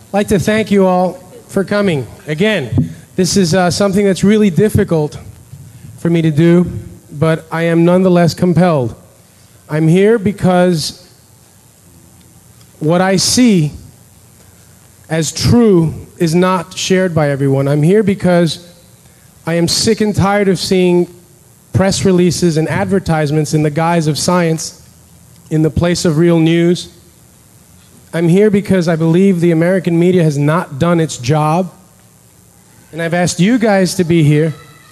I'd like to thank you all for coming. Again, this is something that's really difficult for me to do, but I am nonetheless compelled. I'm here because what I see as true is not shared by everyone. I'm here because I am sick and tired of seeing press releases and advertisements in the guise of science in the place of real news. I'm here because I believe the American media has not done its job. And I've asked you guys to be here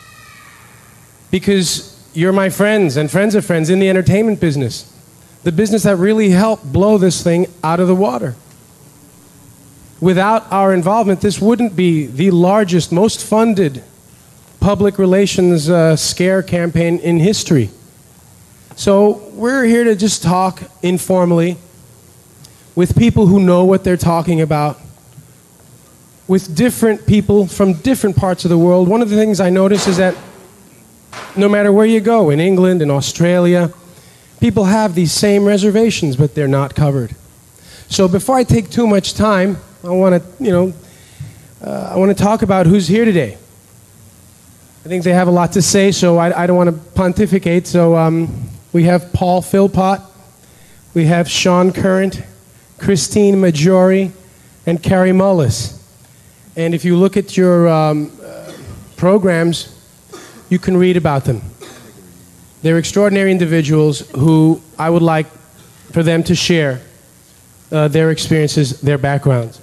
because you're my friends and friends of friends in the entertainment business. The business that really helped blow this thing out of the water. Without our involvement, this wouldn't be the largest, most funded public relations scare campaign in history. So we're here to just talk informally with people who know what they're talking about, with different people from different parts of the world. One of the things I notice is that no matter where you go, in England, in Australia, people have these same reservations, but they're not covered. So before I take too much time, I want to talk about who's here today. I think they have a lot to say, so I don't want to pontificate. So we have Paul Philpott, we have Sean Current, Christine Maggiore, and Carrie Mullis. And if you look at your programs, you can read about them. They're extraordinary individuals who I would like for them to share their experiences, their backgrounds.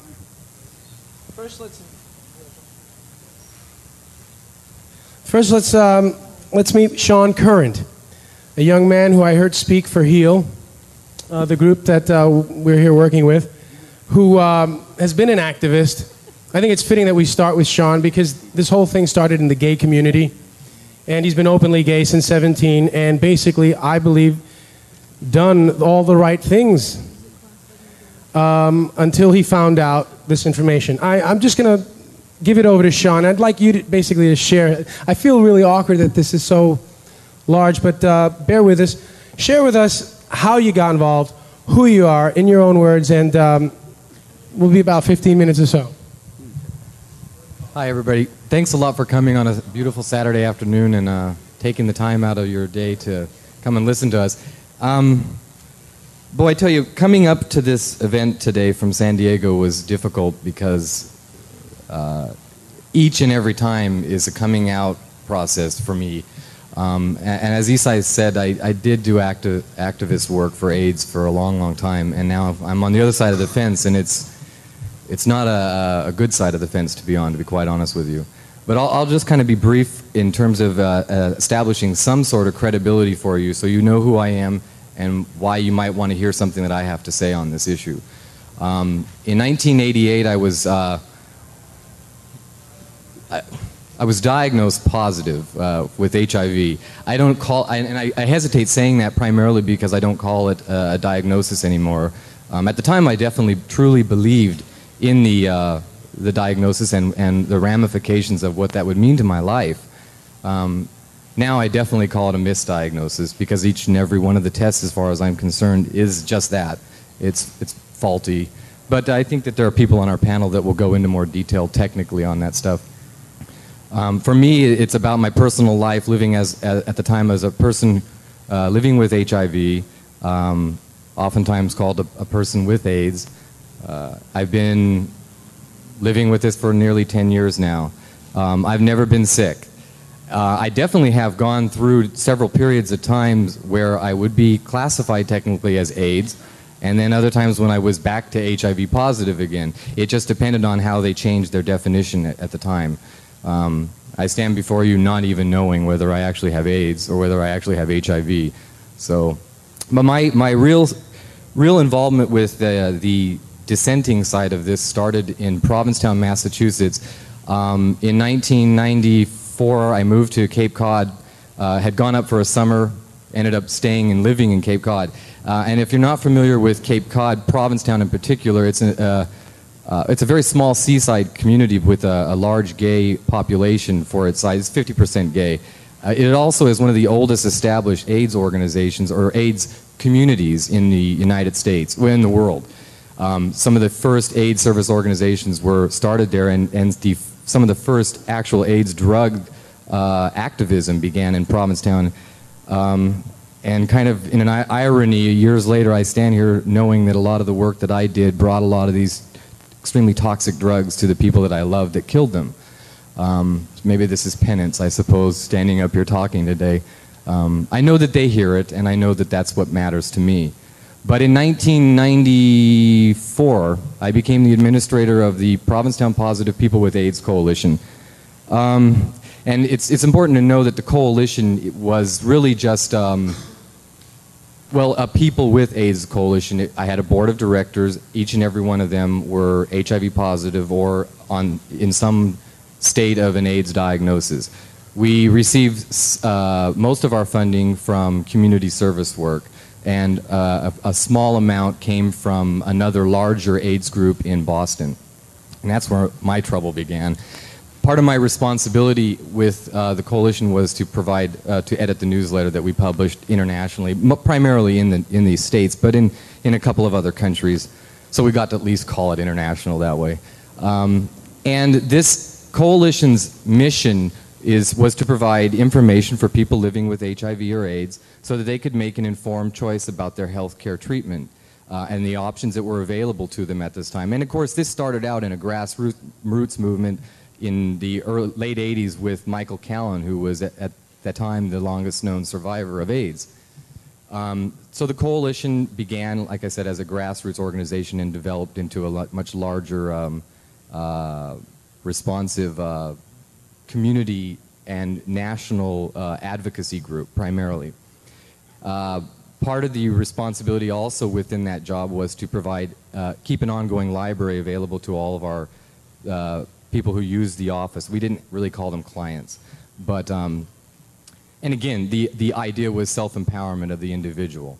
First, let's meet Sean Current, a young man who I heard speak for HEAL, the group that we're here working with, who has been an activist. I think it's fitting that we start with Sean because this whole thing started in the gay community, and he's been openly gay since 17, and basically, I believe, done all the right things until he found out this information. I'm just going to give it over to Sean. I'd like you to basically to share. I feel really awkward that this is so large, but bear with us. Share with us how you got involved, who you are, in your own words, and we'll be about 15 minutes or so. Hi, everybody. Thanks a lot for coming on a beautiful Saturday afternoon and taking the time out of your day to come and listen to us. Boy, I tell you, coming up to this event today from San Diego was difficult because each and every time is a coming out process for me. And as Isai said, I did do activist work for AIDS for a long, long time, and now I'm on the other side of the fence, and it's not a good side of the fence, to be quite honest with you. But I'll just kind of be brief in terms of establishing some sort of credibility for you so you know who I am and why you might want to hear something that I have to say on this issue. In 1988, I was diagnosed positive with HIV. I don't call, and I hesitate saying that primarily because I don't call it a diagnosis anymore. At the time, I definitely truly believed in the diagnosis and the ramifications of what that would mean to my life. Now I definitely call it a misdiagnosis because each and every one of the tests, as far as I'm concerned, is just that. It's faulty. But I think that there are people on our panel that will go into more detail technically on that stuff. For me, it's about my personal life, living at the time as a person living with HIV, oftentimes called a person with AIDS. I've been living with this for nearly 10 years now. I've never been sick. I definitely have gone through several periods of times where I would be classified technically as AIDS, and then other times when I was back to HIV positive again. It just depended on how they changed their definition at the time. I stand before you not even knowing whether I actually have AIDS or whether I actually have HIV. So, but my real involvement with the dissenting side of this started in Provincetown, Massachusetts. In 1994, I moved to Cape Cod, had gone up for a summer, ended up staying and living in Cape Cod. And if you're not familiar with Cape Cod, Provincetown in particular, it's a very small seaside community with a large gay population for its size. It's 50% gay. It also is one of the oldest established AIDS organizations or AIDS communities in the United States, in the world. Some of the first AIDS service organizations were started there, and some of the first actual AIDS drug activism began in Provincetown. And kind of in an irony, years later, I stand here knowing that a lot of the work that I did brought a lot of these extremely toxic drugs to the people that I loved that killed them. Maybe this is penance, I suppose, standing up here talking today. I know that they hear it, and I know that that's what matters to me. But in 1994, I became the administrator of the Provincetown Positive People with AIDS Coalition. And it's important to know that the coalition was really just, well, a People with AIDS coalition. I had a board of directors. Each and every one of them were HIV positive or in some state of an AIDS diagnosis. We received most of our funding from community service work, and a small amount came from another larger AIDS group in Boston. And that's where my trouble began. Part of my responsibility with the coalition was to provide, to edit the newsletter that we published internationally, primarily in these states, but in a couple of other countries. So we got to at least call it international that way. And this coalition's mission was to provide information for people living with HIV or AIDS so that they could make an informed choice about their health care treatment and the options that were available to them at this time. And of course, this started out in a grassroots movement in the late 80s with Michael Callan, who was at that time the longest known survivor of AIDS. So the coalition began, like I said, as a grassroots organization and developed into a much larger responsive community and national advocacy group, primarily. Part of the responsibility also within that job was to provide, keep an ongoing library available to all of our people who use the office. We didn't really call them clients, but, and again, the idea was self-empowerment of the individual.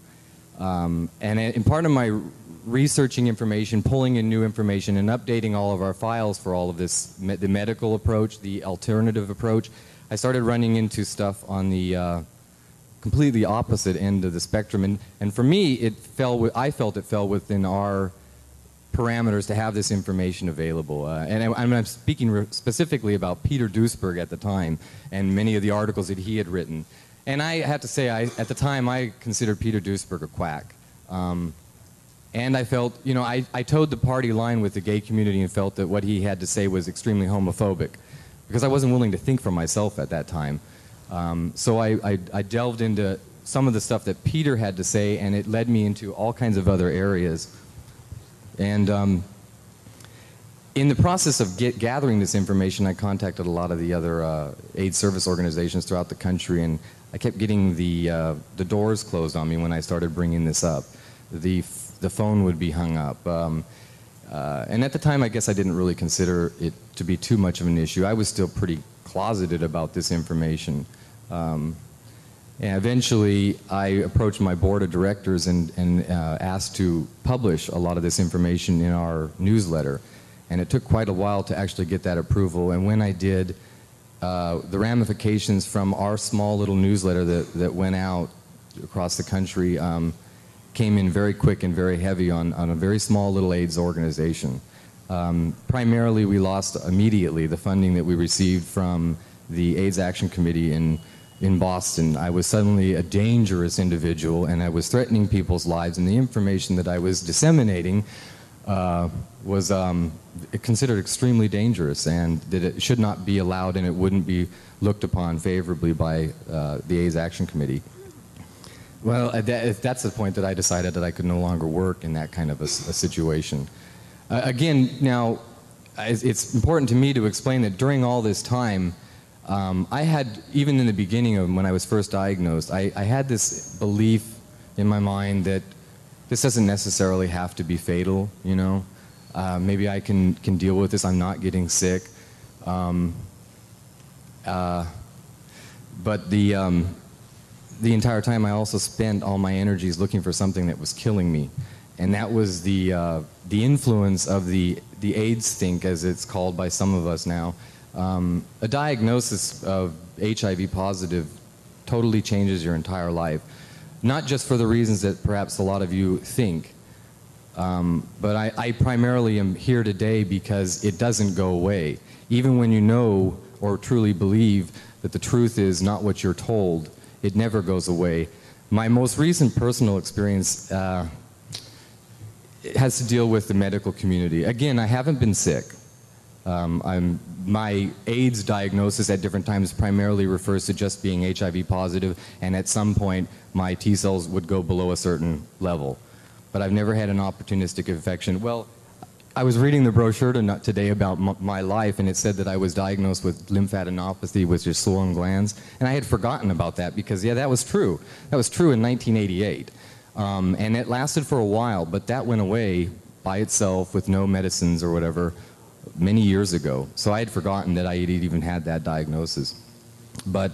And part of my researching information, pulling in new information, and updating all of our files for all of this, the medical approach, the alternative approach, I started running into stuff on the completely opposite end of the spectrum. And for me, I felt it fell within our parameters to have this information available. And I'm speaking specifically about Peter Duesberg at the time and many of the articles that he had written. And I have to say, at the time, I considered Peter Duesberg a quack. And I felt, you know, I towed the party line with the gay community and felt that what he had to say was extremely homophobic because I wasn't willing to think for myself at that time. So I delved into some of the stuff that Peter had to say, and it led me into all kinds of other areas. And in the process of gathering this information, I contacted a lot of the other AIDS service organizations throughout the country, and I kept getting the doors closed on me when I started bringing this up. The phone would be hung up. And at the time, I guess I didn't really consider it to be too much of an issue. I was still pretty closeted about this information. And eventually, I approached my board of directors and asked to publish a lot of this information in our newsletter. And it took quite a while to actually get that approval. And when I did, the ramifications from our small little newsletter that went out across the country came in very quick and very heavy on a very small little AIDS organization. Primarily, we lost immediately the funding that we received from the AIDS Action Committee in Boston. I was suddenly a dangerous individual, and I was threatening people's lives, and the information that I was disseminating was considered extremely dangerous, and that it should not be allowed, and it wouldn't be looked upon favorably by the AIDS Action Committee. Well, that's the point that I decided that I could no longer work in that kind of a situation. Again, now, it's important to me to explain that during all this time, I had, even in the beginning of when I was first diagnosed, I had this belief in my mind that this doesn't necessarily have to be fatal, you know. Maybe I can deal with this. I'm not getting sick. But the entire time I also spent all my energies looking for something that was killing me. And that was the influence of the AIDS stink, as it's called by some of us now. A diagnosis of HIV positive totally changes your entire life. Not just for the reasons that perhaps a lot of you think, But I primarily am here today because it doesn't go away. Even when you know or truly believe that the truth is not what you're told, it never goes away. My most recent personal experience has to deal with the medical community. Again, I haven't been sick. My AIDS diagnosis at different times primarily refers to just being HIV positive, and at some point my T cells would go below a certain level. But I've never had an opportunistic infection. Well, I was reading the brochure today about my life, and it said that I was diagnosed with lymphadenopathy, which is swollen glands, and I had forgotten about that because, yeah, that was true. That was true in 1988. And it lasted for a while, but that went away by itself with no medicines or whatever many years ago. So I had forgotten that I had even had that diagnosis. But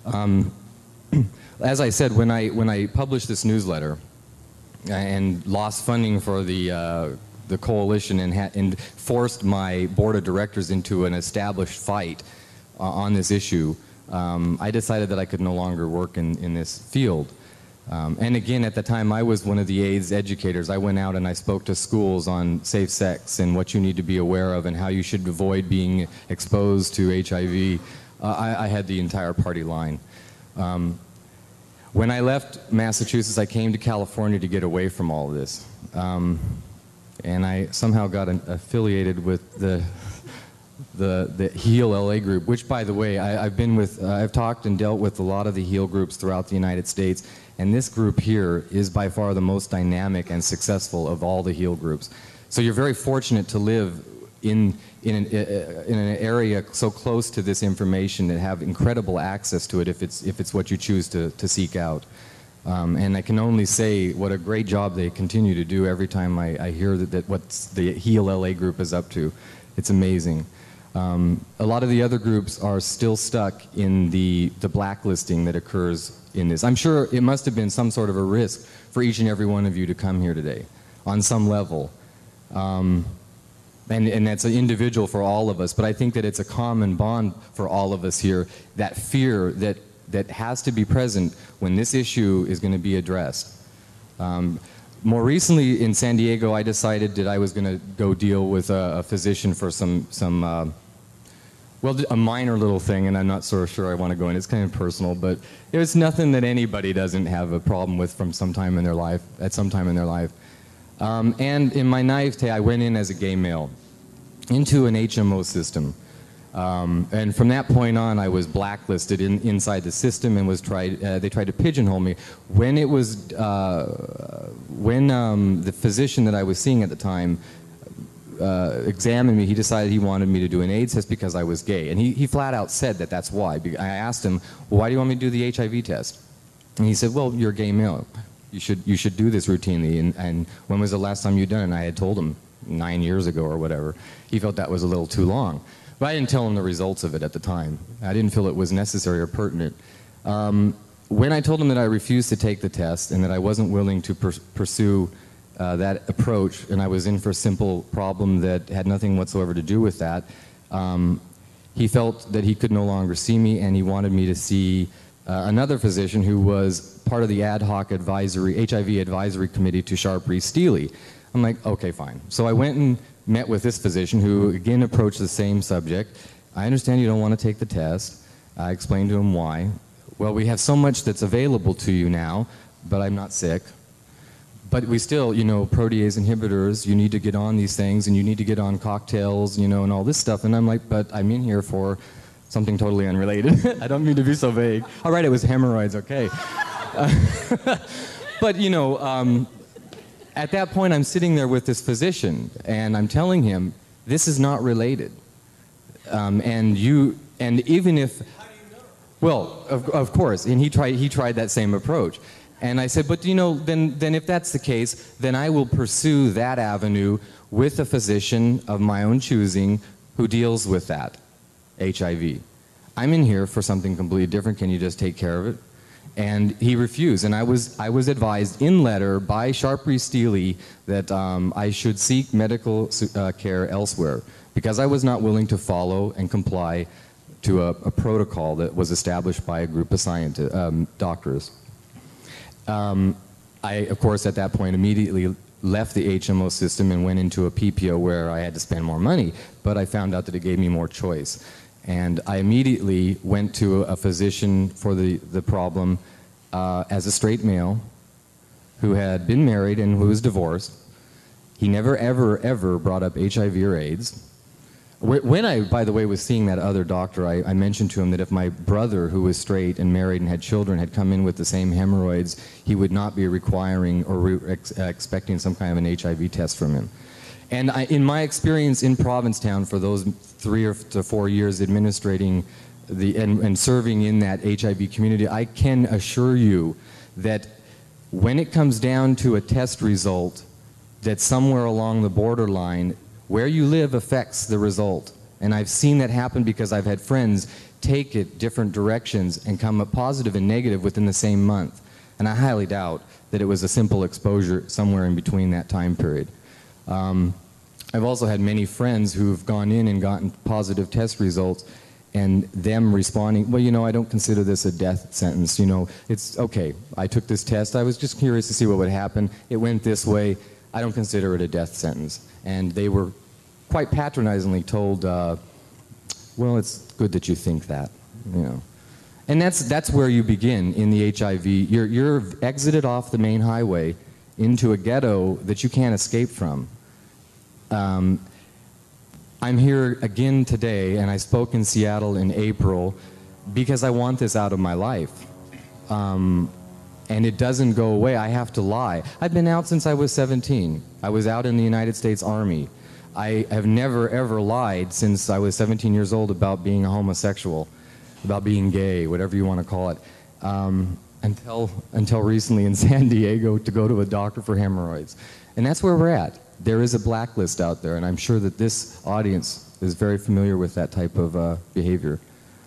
as I said, when I published this newsletter and lost funding for the coalition and forced my board of directors into an established fight on this issue, I decided that I could no longer work in this field. And again, at the time, I was one of the AIDS educators. I went out and I spoke to schools on safe sex and what you need to be aware of and how you should avoid being exposed to HIV. I had the entire party line. When I left Massachusetts, I came to California to get away from all of this. And I somehow got affiliated with the HEAL LA group, which, by the way, I've talked and dealt with a lot of the HEAL groups throughout the United States, and this group here is by far the most dynamic and successful of all the HEAL groups. So you're very fortunate to live in an area so close to this information and have incredible access to it if it's what you choose to seek out. And I can only say what a great job they continue to do every time I hear that what the HEAL LA group is up to. It's amazing. A lot of the other groups are still stuck in the blacklisting that occurs in this. I'm sure it must have been some sort of a risk for each and every one of you to come here today on some level. And that's an individual for all of us, but I think that it's a common bond for all of us here, that fear that has to be present when this issue is going to be addressed. More recently in San Diego, I decided that I was going to go deal with a physician for a minor little thing, and I'm not so sure I want to go in. It's kind of personal, but it's nothing that anybody doesn't have a problem with from some time in their life, at some time in their life. And in my naivete, I went in as a gay male into an HMO system. And from that point on, I was blacklisted inside the system and they tried to pigeonhole me. When it was, the physician that I was seeing at the time examined me, he decided he wanted me to do an AIDS test because I was gay. And he flat out said that that's why. I asked him, well, why do you want me to do the HIV test? And he said, well, you're a gay male. You should do this routinely. And when was the last time you done it? And I had told him 9 years ago or whatever. He felt that was a little too long. But I didn't tell him the results of it at the time. I didn't feel it was necessary or pertinent. When I told him that I refused to take the test and that I wasn't willing to pursue that approach, and I was in for a simple problem that had nothing whatsoever to do with that, he felt that he could no longer see me, and he wanted me to see another physician who was part of the ad hoc HIV advisory committee to Sharp Rees Steely. I'm like, okay, fine. So I went and met with this physician who again approached the same subject. I understand you don't want to take the test. I explained to him why. Well, we have so much that's available to you now, but I'm not sick. But we still, protease inhibitors, you need to get on these things, and you need to get on cocktails, and all this stuff. And I'm like, but I'm in here for something totally unrelated. I don't mean to be so vague. All right, it was hemorrhoids, okay. But, at that point, I'm sitting there with this physician, and I'm telling him, this is not related. And even if... How do you know? Well, of course, and he tried that same approach. And I said, but then if that's the case, then I will pursue that avenue with a physician of my own choosing who deals with that, HIV. I'm in here for something completely different. Can you just take care of it? And he refused, and I was advised in letter by Sharp Rees Steely that I should seek medical care elsewhere because I was not willing to follow and comply to a protocol that was established by a group of scientists, doctors. I, of course, at that point immediately left the HMO system and went into a PPO where I had to spend more money, but I found out that it gave me more choice. And I immediately went to a physician for the problem as a straight male who had been married and who was divorced. He never, ever, ever brought up HIV or AIDS. When I, by the way, was seeing that other doctor, I mentioned to him that if my brother, who was straight and married and had children, had come in with the same hemorrhoids, he would not be requiring or expecting some kind of an HIV test from him. And in my experience in Provincetown for those 3 to 4 years administrating and serving in that HIV community, I can assure you that when it comes down to a test result, that somewhere along the borderline, where you live affects the result. And I've seen that happen because I've had friends take it different directions and come up positive and negative within the same month. And I highly doubt that it was a simple exposure somewhere in between that time period. I've also had many friends who've gone in and gotten positive test results and them responding, well, you know, I don't consider this a death sentence. You know, it's okay. I took this test. I was just curious to see what would happen. It went this way. I don't consider it a death sentence. And they were quite patronizingly told, well, it's good that you think that, you know. And that's where you begin in the HIV. You're exited off the main highway into a ghetto that you can't escape from. I'm here again today, and I spoke in Seattle in April because I want this out of my life. And it doesn't go away. I have to lie. I've been out since I was 17. I was out in the United States Army. I have never, ever lied since I was 17 years old about being a homosexual, about being gay, whatever you want to call it, until recently in San Diego to go to a doctor for hemorrhoids. And that's where we're at. There is a blacklist out there, and I'm sure that this audience is very familiar with that type of behavior.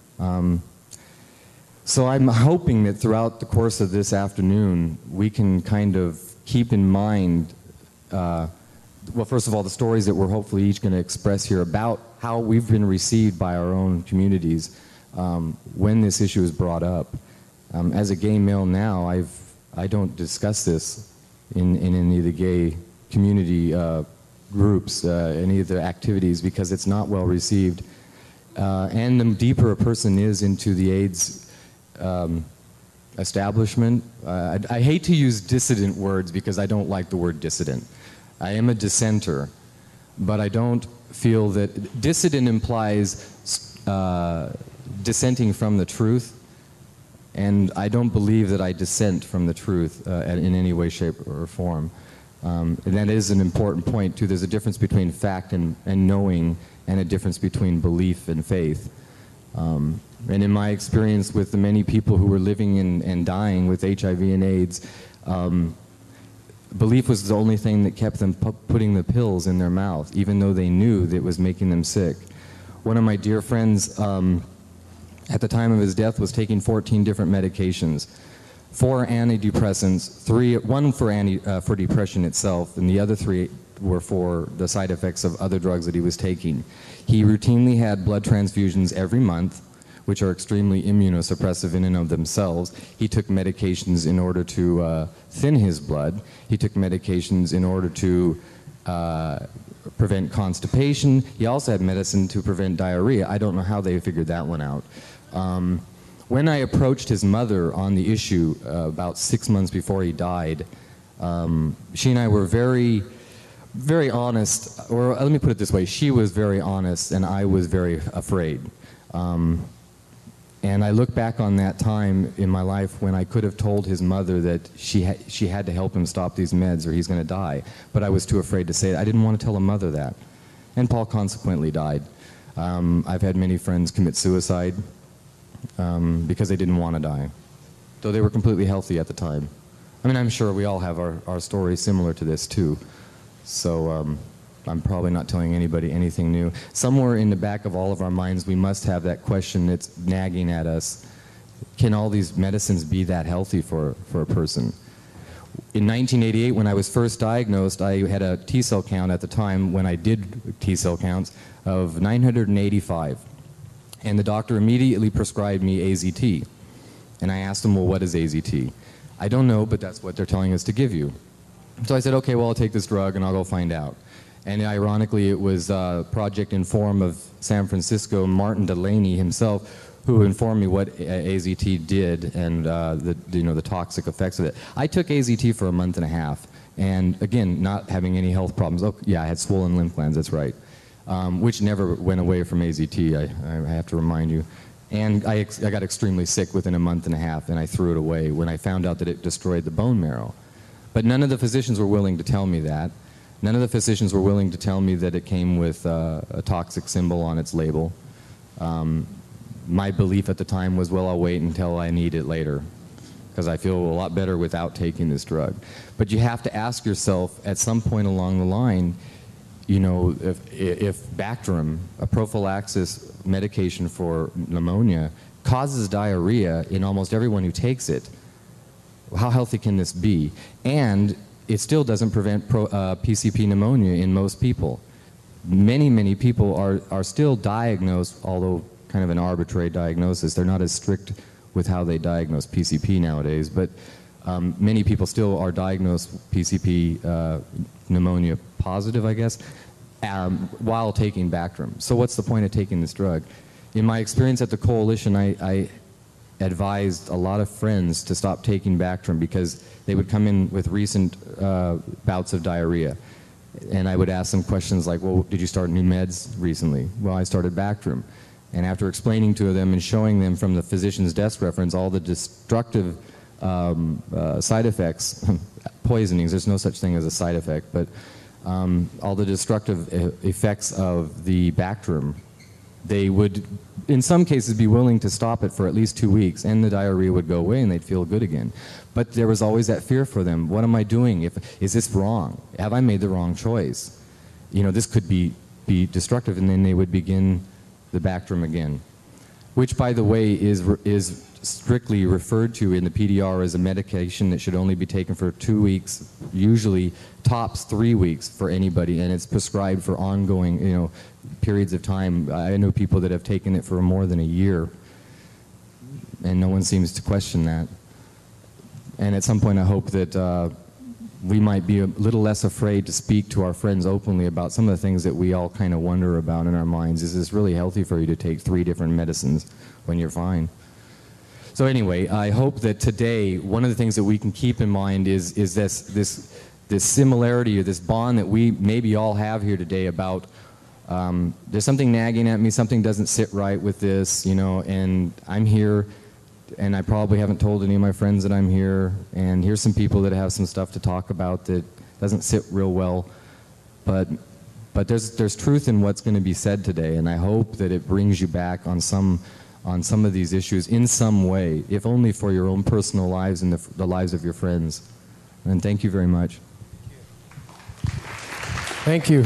So I'm hoping that throughout the course of this afternoon, we can kind of keep in mind, well, first of all, the stories that we're hopefully each going to express here about how we've been received by our own communities when this issue is brought up. As a gay male now, I don't discuss this in any of the gay community groups, any of the activities, because it's not well received. And the deeper a person is into the AIDS establishment, I hate to use dissident words because I don't like the word dissident. I am a dissenter, but I don't feel that dissident implies dissenting from the truth, and I don't believe that I dissent from the truth in any way, shape, or form. And that is an important point too. There's a difference between fact and knowing, and a difference between belief and faith. And in my experience with the many people who were living and dying with HIV and AIDS, belief was the only thing that kept them putting the pills in their mouth, even though they knew that it was making them sick. One of my dear friends, at the time of his death, was taking 14 different medications. 4 antidepressants, 1 for depression itself, and the other 3 were for the side effects of other drugs that he was taking. He routinely had blood transfusions every month, which are extremely immunosuppressive in and of themselves. He took medications in order to thin his blood. He took medications in order to prevent constipation. He also had medicine to prevent diarrhea. I don't know how they figured that one out. When I approached his mother on the issue about 6 months before he died, she and I were very, very honest, or let me put it this way, she was very honest and I was very afraid. And I look back on that time in my life when I could have told his mother that she had to help him stop these meds or he's going to die, but I was too afraid to say it. I didn't want to tell a mother that. And Paul consequently died. I've had many friends commit suicide because they didn't want to die, though they were completely healthy at the time. I mean, I'm sure we all have our stories similar to this too. So I'm probably not telling anybody anything new. Somewhere in the back of all of our minds, we must have that question that's nagging at us. Can all these medicines be that healthy for a person? In 1988, when I was first diagnosed, I had a T-cell count at the time, when I did T-cell counts, of 985. And the doctor immediately prescribed me AZT. And I asked him, well, what is AZT? I don't know, but that's what they're telling us to give you. So I said, okay, well, I'll take this drug and I'll go find out. And ironically, it was Project Inform of San Francisco, Martin Delaney himself, who informed me what AZT did and the toxic effects of it. I took AZT for a month and a half, and again, not having any health problems. Oh, yeah, I had swollen lymph glands, that's right, which never went away from AZT, I have to remind you. And I got extremely sick within a month and a half, and I threw it away when I found out that it destroyed the bone marrow. But none of the physicians were willing to tell me that. None of the physicians were willing to tell me that it came with a toxic symbol on its label. My belief at the time was, well, I'll wait until I need it later, because I feel a lot better without taking this drug. But you have to ask yourself at some point along the line, you know, if Bactrim, a prophylaxis medication for pneumonia, causes diarrhea in almost everyone who takes it, how healthy can this be? And it still doesn't prevent PCP pneumonia in most people. Many, many people are still diagnosed, although kind of an arbitrary diagnosis. They're not as strict with how they diagnose PCP nowadays, but many people still are diagnosed PCP pneumonia positive, I guess, while taking Bactrim. So what's the point of taking this drug? In my experience at the Coalition, I advised a lot of friends to stop taking Bactrim because they would come in with recent bouts of diarrhea. And I would ask them questions like, well, did you start new meds recently? Well, I started Bactrim. And after explaining to them and showing them from the physician's desk reference all the destructive side effects, poisonings, there's no such thing as a side effect, but all the destructive effects of the Bactrim, they would, in some cases, be willing to stop it for at least 2 weeks, and the diarrhea would go away and they'd feel good again. But there was always that fear for them. What am I doing? Is this wrong? Have I made the wrong choice? You know, this could be destructive, and then they would begin the Bactrim again, which, by the way, is strictly referred to in the PDR as a medication that should only be taken for 2 weeks, usually tops 3 weeks for anybody, and it's prescribed for ongoing, you know, periods of time. I know people that have taken it for more than a year, and no one seems to question that. And at some point, I hope that we might be a little less afraid to speak to our friends openly about some of the things that we all kind of wonder about in our minds. Is this really healthy for you to take 3 different medicines when you're fine? So anyway, I hope that today, one of the things that we can keep in mind is this similarity or this bond that we maybe all have here today about there's something nagging at me, something doesn't sit right with this, you know, and I'm here, and I probably haven't told any of my friends that I'm here, and here's some people that have some stuff to talk about that doesn't sit real well, but there's truth in what's going to be said today, and I hope that it brings you back on some of these issues in some way, if only for your own personal lives and the lives of your friends. And thank you very much. Thank you.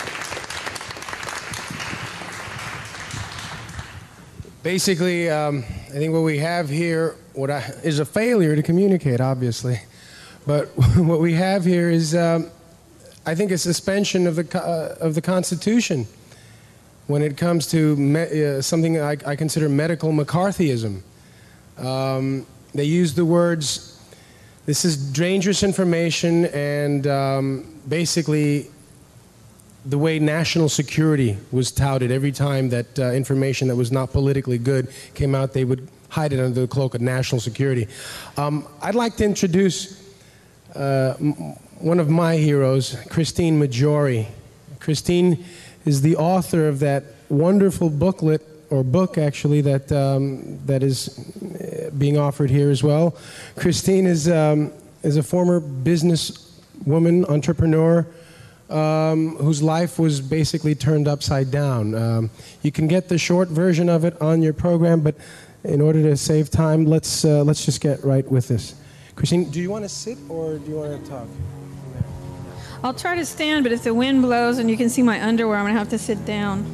Basically, I think what we have here is a failure to communicate, obviously. But what we have here is, I think, a suspension of the Constitution when it comes to something I consider medical McCarthyism. They use the words, this is dangerous information, and basically the way national security was touted every time that information that was not politically good came out, they would hide it under the cloak of national security. I'd like to introduce one of my heroes, Christine Maggiore. Christine is the author of that wonderful booklet, or book actually, that is being offered here as well. Christine is a former businesswoman, entrepreneur, whose life was basically turned upside down. You can get the short version of it on your program, but in order to save time, let's just get right with this. Christine, do you want to sit or do you want to talk? I'll try to stand, but if the wind blows and you can see my underwear, I'm going to have to sit down.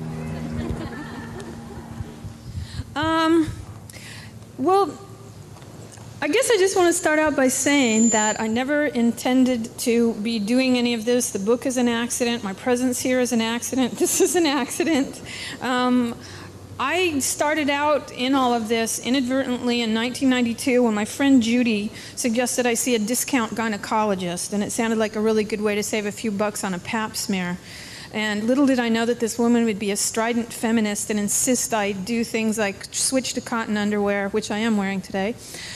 Well, I guess I just want to start out by saying that I never intended to be doing any of this. The book is an accident. My presence here is an accident. This is an accident. I started out in all of this inadvertently in 1992 when my friend Judy suggested I see a discount gynecologist, and it sounded like a really good way to save a few bucks on a pap smear. And little did I know that this woman would be a strident feminist and insist I do things like switch to cotton underwear, which I am wearing today,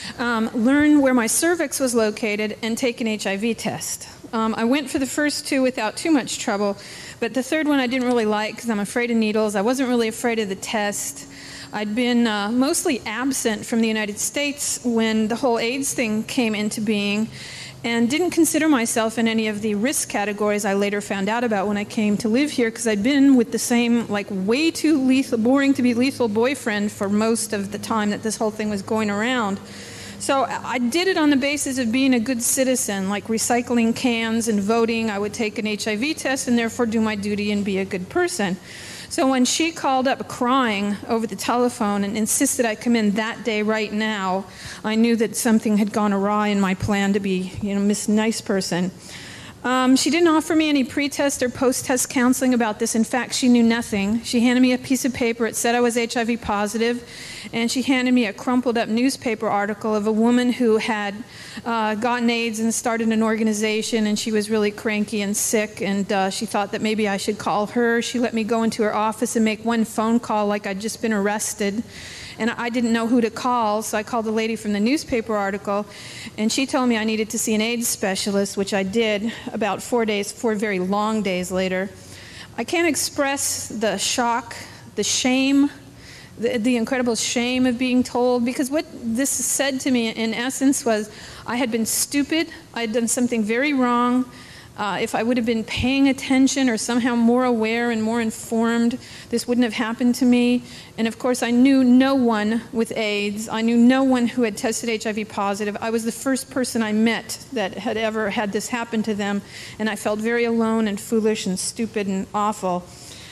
learn where my cervix was located, and take an HIV test. I went for the first two without too much trouble, but the third one I didn't really like because I'm afraid of needles. I wasn't really afraid of the test. I'd been mostly absent from the United States when the whole AIDS thing came into being, and didn't consider myself in any of the risk categories I later found out about when I came to live here, because I'd been with the same, like, way too lethal, boring to be lethal boyfriend for most of the time that this whole thing was going around. So I did it on the basis of being a good citizen, like recycling cans and voting. I would take an HIV test and therefore do my duty and be a good person. So when she called up crying over the telephone and insisted I come in that day right now, I knew that something had gone awry in my plan to be, Miss Nice Person. She didn't offer me any pre-test or post-test counseling about this. In fact, she knew nothing. She handed me a piece of paper. It said I was HIV positive, and she handed me a crumpled up newspaper article of a woman who had gotten AIDS and started an organization, and she was really cranky and sick, and she thought that maybe I should call her. She let me go into her office and make one phone call like I'd just been arrested. And I didn't know who to call, so I called the lady from the newspaper article, and she told me I needed to see an AIDS specialist, which I did about 4 very long days later. I can't express the shock, the shame, the incredible shame of being told, because what this said to me in essence was I had been stupid, I had done something very wrong. If I would have been paying attention or somehow more aware and more informed, this wouldn't have happened to me. And of course, I knew no one with AIDS. I knew no one who had tested HIV positive. I was the first person I met that had ever had this happen to them, and I felt very alone and foolish and stupid and awful.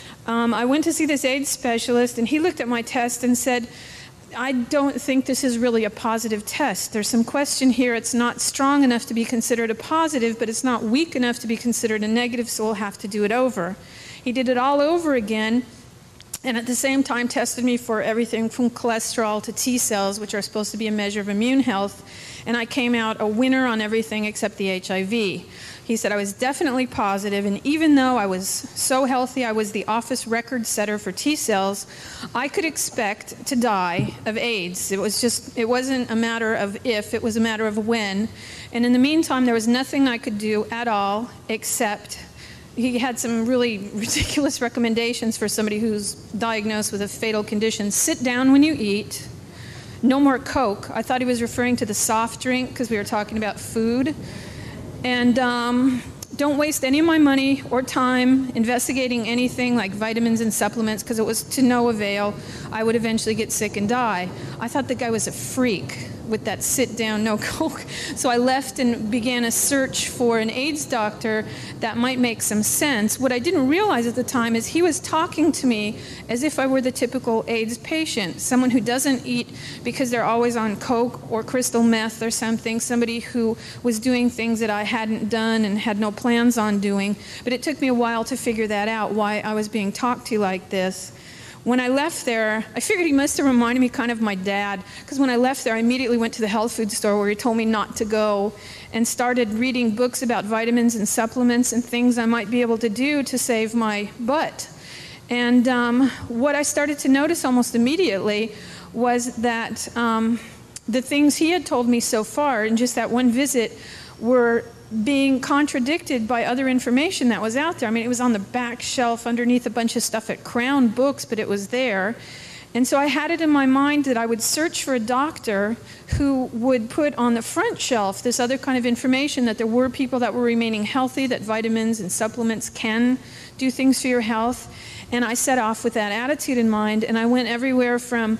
I went to see this AIDS specialist, and he looked at my test and said, I don't think this is really a positive test. There's some question here. It's not strong enough to be considered a positive, but it's not weak enough to be considered a negative, so we'll have to do it over. He did it all over again, and at the same time tested me for everything from cholesterol to T cells, which are supposed to be a measure of immune health, and I came out a winner on everything except the HIV. He said I was definitely positive, and even though I was so healthy, I was the office record setter for T cells, I could expect to die of AIDS. It wasn't a matter of if, it was a matter of when. And in the meantime, there was nothing I could do at all except he had some really ridiculous recommendations for somebody who's diagnosed with a fatal condition. Sit down when you eat. No more Coke. I thought he was referring to the soft drink because we were talking about food. And don't waste any of my money or time investigating anything like vitamins and supplements, because it was to no avail. I would eventually get sick and die. I thought the guy was a freak with that sit down, no Coke. So I left and began a search for an AIDS doctor that might make some sense. What I didn't realize at the time is he was talking to me as if I were the typical AIDS patient, someone who doesn't eat because they're always on Coke or crystal meth or something, somebody who was doing things that I hadn't done and had no plans on doing. But it took me a while to figure that out, why I was being talked to like this. When I left there, I figured he must have reminded me kind of my dad, because when I left there, I immediately went to the health food store where he told me not to go and started reading books about vitamins and supplements and things I might be able to do to save my butt. And what I started to notice almost immediately was that the things he had told me so far in just that one visit were being contradicted by other information that was out there. I mean, it was on the back shelf underneath a bunch of stuff at Crown Books, but it was there. And so I had it in my mind that I would search for a doctor who would put on the front shelf this other kind of information, that there were people that were remaining healthy, that vitamins and supplements can do things for your health. And I set off with that attitude in mind, and I went everywhere from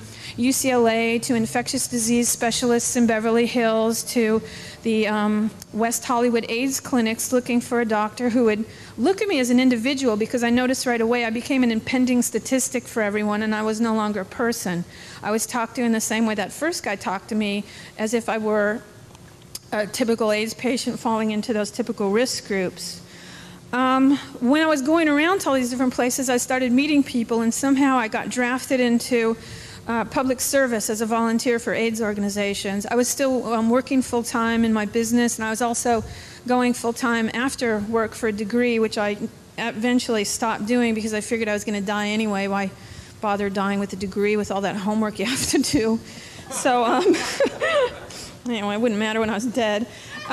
UCLA to infectious disease specialists in Beverly Hills to the West Hollywood AIDS clinics, looking for a doctor who would look at me as an individual, because I noticed right away I became an impending statistic for everyone, and I was no longer a person. I was talked to in the same way that first guy talked to me, as if I were a typical AIDS patient falling into those typical risk groups. When I was going around to all these different places, I started meeting people, and somehow I got drafted into public service as a volunteer for AIDS organizations. I was still working full-time in my business, and I was also going full-time after work for a degree, which I eventually stopped doing because I figured I was going to die anyway. Why bother dying with a degree with all that homework you have to do? So anyway, it wouldn't matter when I was dead.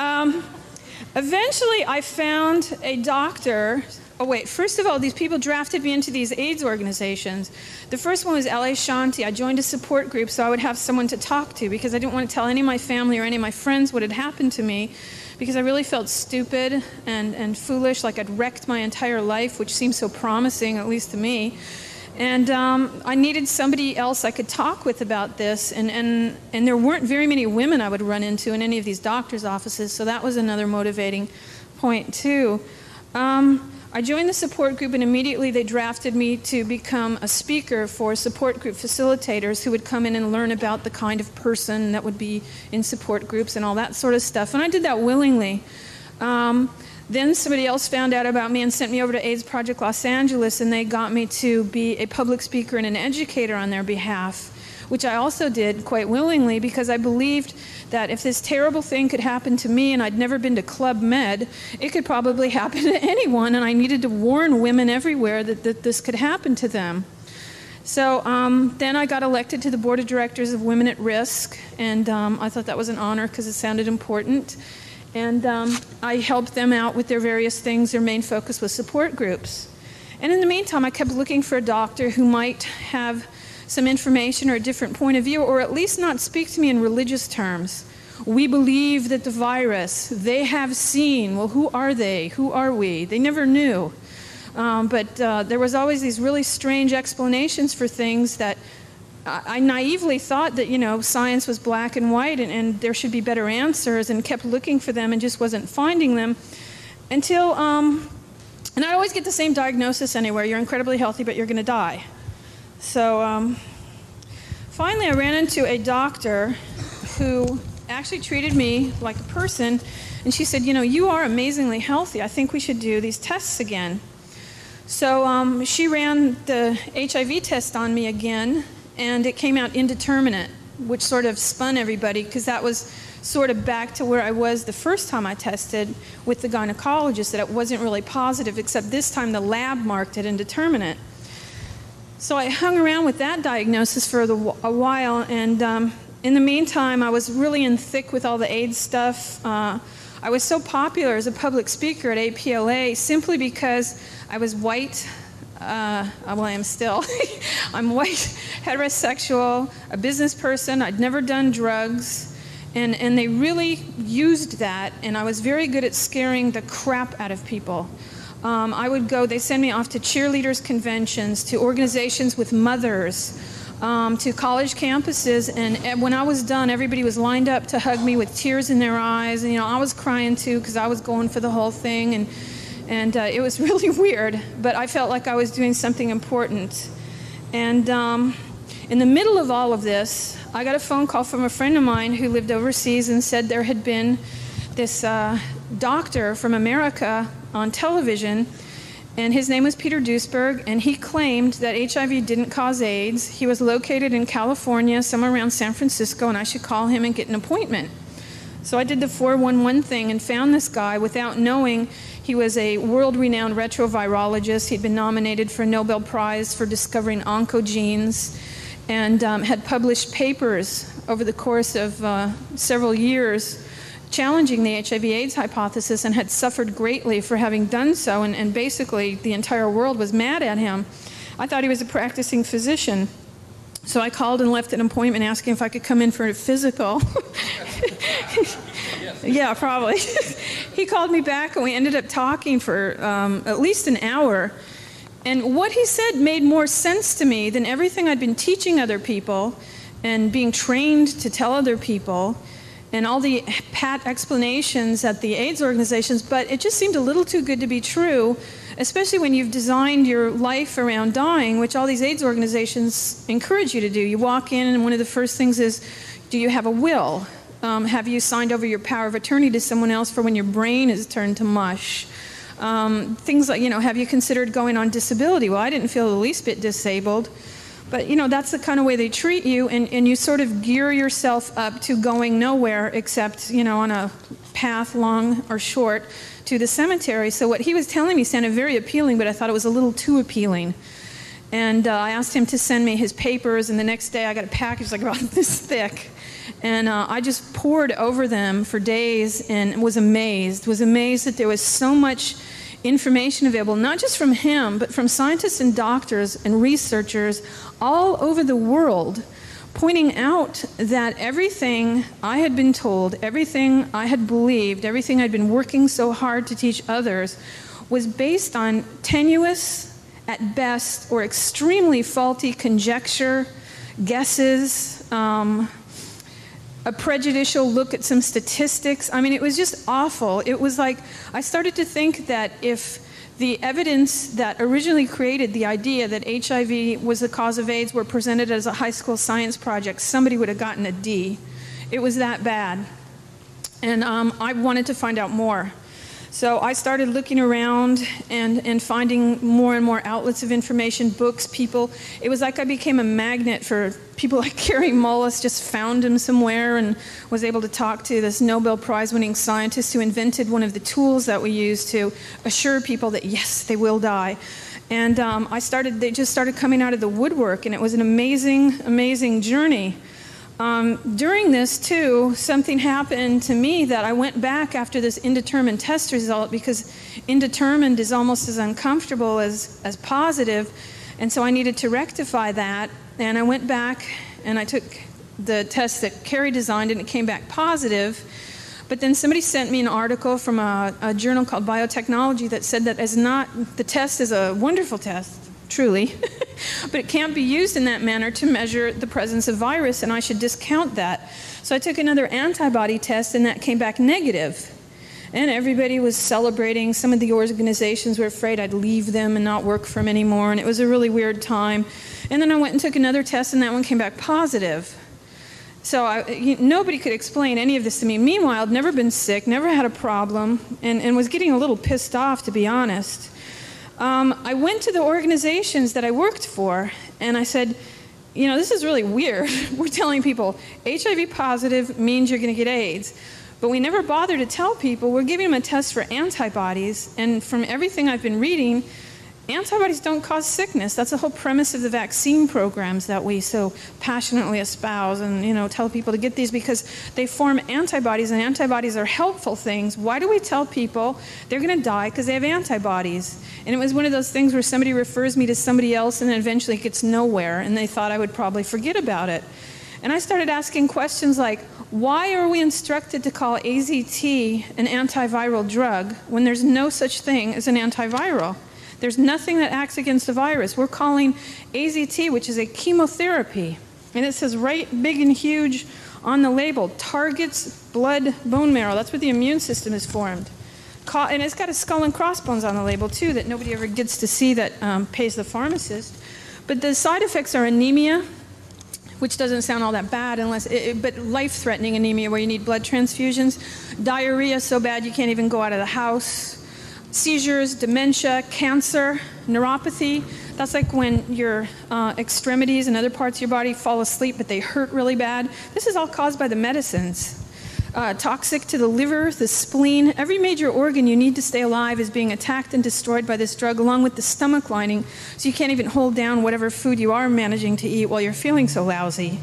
Eventually, I found a doctor. Oh, wait. First of all, these people drafted me into these AIDS organizations. The first one was LA Shanti. I joined a support group so I would have someone to talk to because I didn't want to tell any of my family or any of my friends what had happened to me because I really felt stupid and foolish, like I'd wrecked my entire life, which seemed so promising, at least to me. And I needed somebody else I could talk with about this, and there weren't very many women I would run into in any of these doctors' offices, so that was another motivating point too. I joined the support group, and immediately they drafted me to become a speaker for support group facilitators who would come in and learn about the kind of person that would be in support groups and all that sort of stuff, and I did that willingly. Then somebody else found out about me and sent me over to AIDS Project Los Angeles, and they got me to be a public speaker and an educator on their behalf, which I also did quite willingly because I believed that if this terrible thing could happen to me, and I'd never been to Club Med, it could probably happen to anyone, and I needed to warn women everywhere that this could happen to them. So then I got elected to the board of directors of Women at Risk, and I thought that was an honor because it sounded important. And I helped them out with their various things. Their main focus was support groups. And in the meantime, I kept looking for a doctor who might have some information or a different point of view, or at least not speak to me in religious terms. We believe that the virus, they have seen. Well, who are they? Who are we? They never knew. But there was always these really strange explanations for things that I naively thought that, science was black and white and there should be better answers, and kept looking for them and just wasn't finding them until, and I always get the same diagnosis anywhere: you're incredibly healthy, but you're going to die. So finally I ran into a doctor who actually treated me like a person, and she said, you are amazingly healthy. I think we should do these tests again. So she ran the HIV test on me again, and it came out indeterminate, which sort of spun everybody because that was sort of back to where I was the first time I tested with the gynecologist, that it wasn't really positive, except this time the lab marked it indeterminate. So I hung around with that diagnosis for a while, and in the meantime I was really in thick with all the AIDS stuff. I was so popular as a public speaker at APLA simply because I was white. Well, I am still. I'm white, heterosexual, a business person. I'd never done drugs. And they really used that, and I was very good at scaring the crap out of people. I would go, they send me off to cheerleaders conventions, to organizations with mothers, to college campuses, and when I was done, everybody was lined up to hug me with tears in their eyes, and I was crying too because I was going for the whole thing, and it was really weird, but I felt like I was doing something important. And in the middle of all of this, I got a phone call from a friend of mine who lived overseas and said there had been this doctor from America on television, and his name was Peter Duesberg, and he claimed that HIV didn't cause AIDS. He was located in California, somewhere around San Francisco, and I should call him and get an appointment. So I did the 411 thing and found this guy without knowing. He was a world-renowned retrovirologist. He'd been nominated for a Nobel Prize for discovering oncogenes, and had published papers over the course of several years challenging the HIV/AIDS hypothesis, and had suffered greatly for having done so, and basically the entire world was mad at him. I thought he was a practicing physician. So I called and left an appointment asking if I could come in for a physical. Yeah, probably. He called me back, and we ended up talking for at least an hour. And what he said made more sense to me than everything I'd been teaching other people and being trained to tell other people and all the pat explanations at the AIDS organizations, but it just seemed a little too good to be true, especially when you've designed your life around dying, which all these AIDS organizations encourage you to do. You walk in, and one of the first things is, do you have a will? Have you signed over your power of attorney to someone else for when your brain is turned to mush? Things like, have you considered going on disability? Well, I didn't feel the least bit disabled. But, that's the kind of way they treat you, and you sort of gear yourself up to going nowhere except, on a path, long or short, to the cemetery. So what he was telling me sounded very appealing, but I thought it was a little too appealing. And I asked him to send me his papers, and the next day I got a package like about this thick. And I just pored over them for days and was amazed that there was so much information available, not just from him, but from scientists and doctors and researchers all over the world, pointing out that everything I had been told, everything I had believed, everything I'd been working so hard to teach others was based on tenuous, at best, or extremely faulty conjecture, guesses, a prejudicial look at some statistics. I mean, it was just awful. It was like I started to think that if the evidence that originally created the idea that HIV was the cause of AIDS were presented as a high school science project, somebody would have gotten a D. It was that bad. And I wanted to find out more. So I started looking around and finding more and more outlets of information, books, people. It was like I became a magnet for people like Gary Mullis, just found him somewhere and was able to talk to this Nobel Prize-winning scientist who invented one of the tools that we use to assure people that, yes, they will die. And they just started coming out of the woodwork, and it was an amazing, amazing journey. During this, too, something happened to me that I went back after this indeterminate test result, because indeterminate is almost as uncomfortable as positive, and so I needed to rectify that. And I went back and I took the test that Carrie designed, and it came back positive. But then somebody sent me an article from a journal called Biotechnology that said that the test is a wonderful test, truly, but it can't be used in that manner to measure the presence of virus, and I should discount that. So I took another antibody test, and that came back negative. And everybody was celebrating. Some of the organizations were afraid I'd leave them and not work for them anymore, and it was a really weird time. And then I went and took another test, and that one came back positive. So nobody could explain any of this to me. Meanwhile, I'd never been sick, never had a problem, and was getting a little pissed off, to be honest. I went to the organizations that I worked for, and I said, this is really weird. We're telling people HIV positive means you're going to get AIDS. But we never bother to tell people we're giving them a test for antibodies, and from everything I've been reading, antibodies don't cause sickness. That's the whole premise of the vaccine programs that we so passionately espouse and, tell people to get these, because they form antibodies, and antibodies are helpful things. Why do we tell people they're going to die because they have antibodies? And it was one of those things where somebody refers me to somebody else, and then eventually it gets nowhere, and they thought I would probably forget about it. And I started asking questions like, why are we instructed to call AZT an antiviral drug when there's no such thing as an antiviral? There's nothing that acts against the virus. We're calling AZT, which is a chemotherapy. And it says right big and huge on the label, targets blood bone marrow. That's where the immune system is formed. And it's got a skull and crossbones on the label, too, that nobody ever gets to see, that pays the pharmacist. But the side effects are anemia, which doesn't sound all that bad, but life-threatening anemia where you need blood transfusions. Diarrhea so bad you can't even go out of the house. Seizures, dementia, cancer, neuropathy. That's like when your extremities and other parts of your body fall asleep, but they hurt really bad. This is all caused by the medicines. Toxic to the liver, the spleen. Every major organ you need to stay alive is being attacked and destroyed by this drug, along with the stomach lining, so you can't even hold down whatever food you are managing to eat while you're feeling so lousy.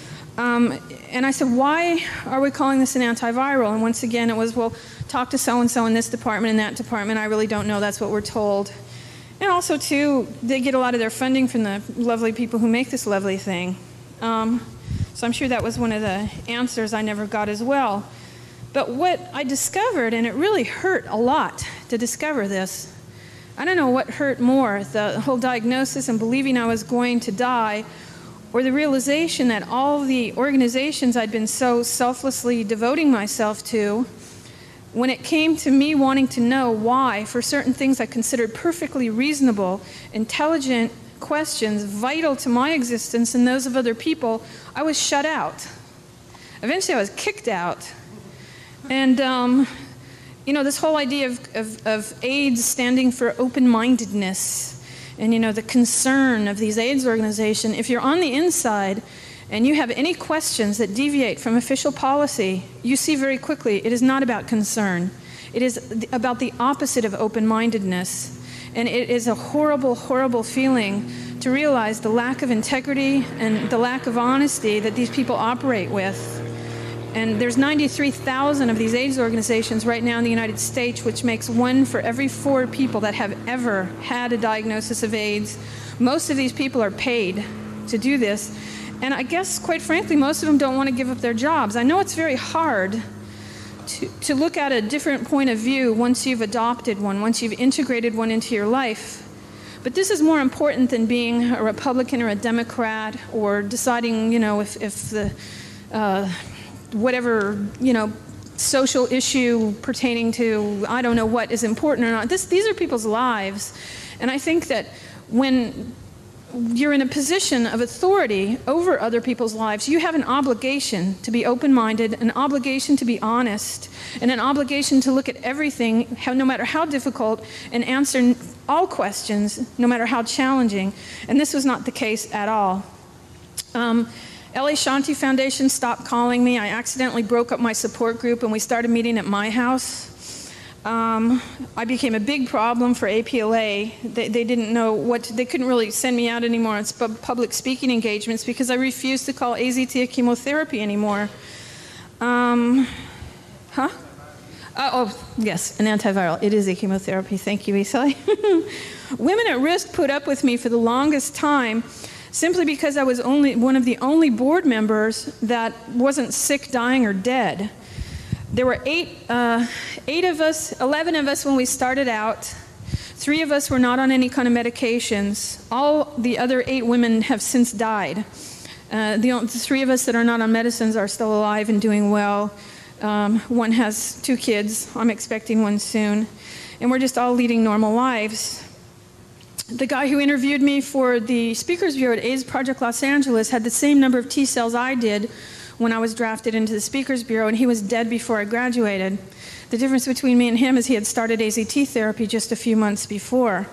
And I said, why are we calling this an antiviral? And once again, it was, well, talk to so-and-so in this department and that department. I really don't know. That's what we're told. And also, too, they get a lot of their funding from the lovely people who make this lovely thing. So I'm sure that was one of the answers I never got as well. But what I discovered, and it really hurt a lot to discover this, I don't know what hurt more, the whole diagnosis and believing I was going to die, or the realization that all the organizations I'd been so selflessly devoting myself to, when it came to me wanting to know why, for certain things I considered perfectly reasonable, intelligent questions vital to my existence and those of other people, I was shut out. Eventually I was kicked out. And you know, this whole idea of AIDS standing for open-mindedness and, you know, the concern of these AIDS organizations, if you're on the inside and you have any questions that deviate from official policy, you see very quickly it is not about concern. It is about the opposite of open-mindedness. And it is a horrible, horrible feeling to realize the lack of integrity and the lack of honesty that these people operate with. And there's 93,000 of these AIDS organizations right now in the United States, which makes 1 for every 4 people that have ever had a diagnosis of AIDS. Most of these people are paid to do this. And I guess, quite frankly, most of them don't want to give up their jobs. I know it's very hard to look at a different point of view once you've adopted one, once you've integrated one into your life. But this is more important than being a Republican or a Democrat or deciding, you know, if the whatever, you know, social issue pertaining to, I don't know what is important or not. These are people's lives. And I think that when you're in a position of authority over other people's lives, you have an obligation to be open-minded, an obligation to be honest, and an obligation to look at everything, no matter how difficult, and answer all questions, no matter how challenging. And this was not the case at all. LA Shanti Foundation stopped calling me. I accidentally broke up my support group and we started meeting at my house. I became a big problem for APLA. They didn't know what they couldn't really send me out anymore on public speaking engagements because I refused to call AZT a chemotherapy anymore. Oh, yes, an antiviral. It is a chemotherapy. Thank you, Isai. Women at Risk put up with me for the longest time simply because I was one of the only board members that wasn't sick, dying, or dead. There were 11 of us when we started out. 3 of us were not on any kind of medications. All the other 8 women have since died. The 3 of us that are not on medicines are still alive and doing well. One has 2 kids. I'm expecting one soon. And we're just all leading normal lives. The guy who interviewed me for the Speakers Bureau at AIDS Project Los Angeles had the same number of T cells I did when I was drafted into the Speakers Bureau, and he was dead before I graduated. The difference between me and him is he had started AZT therapy just a few months before.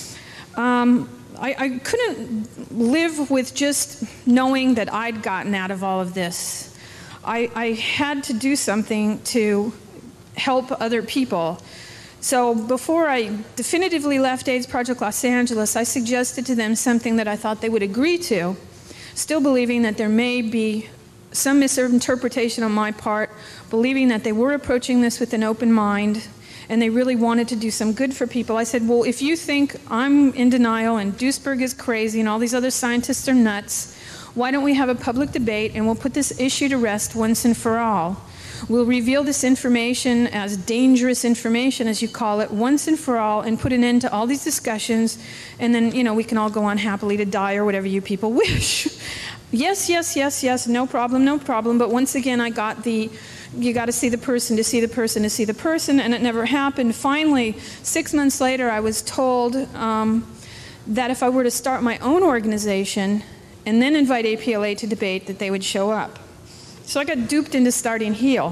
I couldn't live with just knowing that I'd gotten out of all of this. I had to do something to help other people. So before I definitively left AIDS Project Los Angeles, I suggested to them something that I thought they would agree to, still believing that there may be some misinterpretation on my part, believing that they were approaching this with an open mind and they really wanted to do some good for people. I said, well, if you think I'm in denial and Duisberg is crazy and all these other scientists are nuts, why don't we have a public debate and we'll put this issue to rest once and for all. We'll reveal this information as dangerous information, as you call it, once and for all, and put an end to all these discussions, and then, you know, we can all go on happily to die or whatever you people wish. Yes, yes, yes, yes, no problem, no problem. But once again, I got the, you got to see the person to see the person to see the person, and it never happened. Finally, 6 months later, I was told that if I were to start my own organization and then invite APLA to debate, that they would show up. So I got duped into starting HEAL.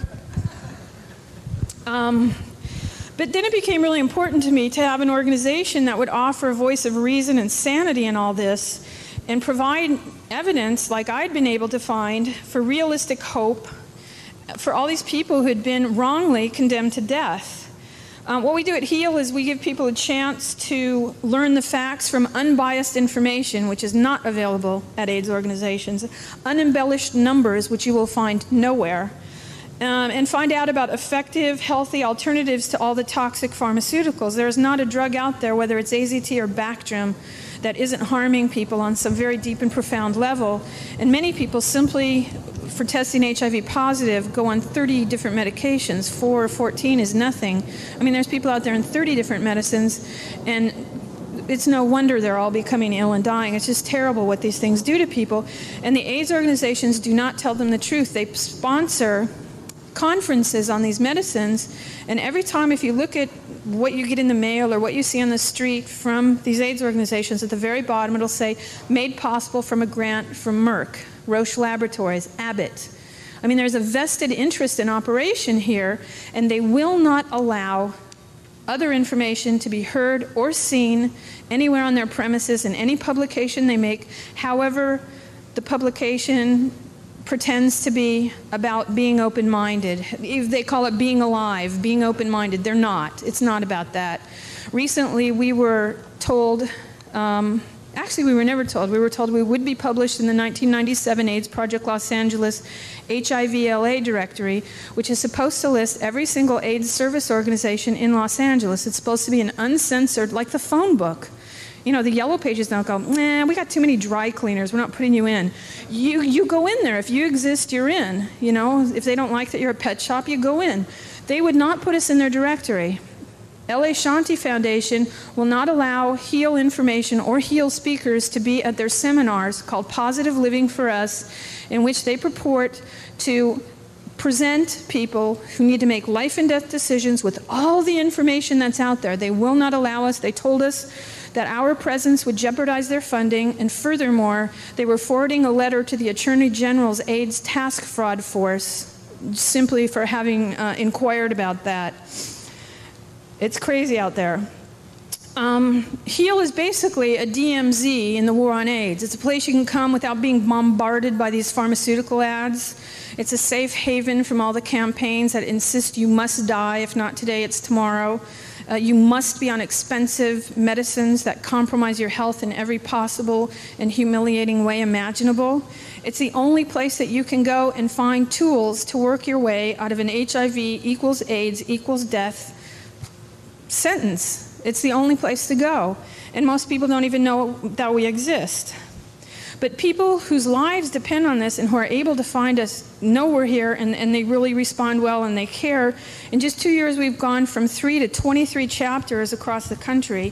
But then it became really important to me to have an organization that would offer a voice of reason and sanity in all this and provide evidence like I'd been able to find for realistic hope for all these people who had been wrongly condemned to death. What we do at HEAL is we give people a chance to learn the facts from unbiased information, which is not available at AIDS organizations, unembellished numbers, which you will find nowhere, and find out about effective, healthy alternatives to all the toxic pharmaceuticals. There is not a drug out there, whether it's AZT or Bactrim, that isn't harming people on some very deep and profound level. And many people simply, for testing HIV positive, go on 30 different medications. 4 or 14 is nothing. I mean, there's people out there on 30 different medicines, and it's no wonder they're all becoming ill and dying. It's just terrible what these things do to people. And the AIDS organizations do not tell them the truth. They sponsor conferences on these medicines, and every time, if you look at what you get in the mail or what you see on the street from these AIDS organizations, at the very bottom it'll say, made possible from a grant from Merck, Roche Laboratories, Abbott. I mean, there's a vested interest in operation here, and they will not allow other information to be heard or seen anywhere on their premises in any publication they make, however the publication pretends to be about being open-minded. They call it being alive, being open-minded. They're not. It's not about that. Recently, we were told, actually we were never told, we were told we would be published in the 1997 AIDS Project Los Angeles HIV-LA directory, which is supposed to list every single AIDS service organization in Los Angeles. It's supposed to be an uncensored, like the phone book. You know, the yellow pages don't go, nah, we got too many dry cleaners, we're not putting you in. You go in there. If you exist, you're in. You know, if they don't like that you're a pet shop, you go in. They would not put us in their directory. LA Shanti Foundation will not allow HEAL information or HEAL speakers to be at their seminars called Positive Living for Us, in which they purport to present people who need to make life and death decisions with all the information that's out there. They will not allow us. They told us that our presence would jeopardize their funding, and furthermore, they were forwarding a letter to the Attorney General's AIDS Task Fraud Force simply for having inquired about that. It's crazy out there. HEAL is basically a DMZ in the war on AIDS. It's a place you can come without being bombarded by these pharmaceutical ads. It's a safe haven from all the campaigns that insist you must die, if not today, it's tomorrow. You must be on expensive medicines that compromise your health in every possible and humiliating way imaginable. It's the only place that you can go and find tools to work your way out of an HIV equals AIDS equals death sentence. It's the only place to go. And most people don't even know that we exist. But people whose lives depend on this and who are able to find us know we're here, and they really respond well and they care. In just 2 years, we've gone from 3 to 23 chapters across the country.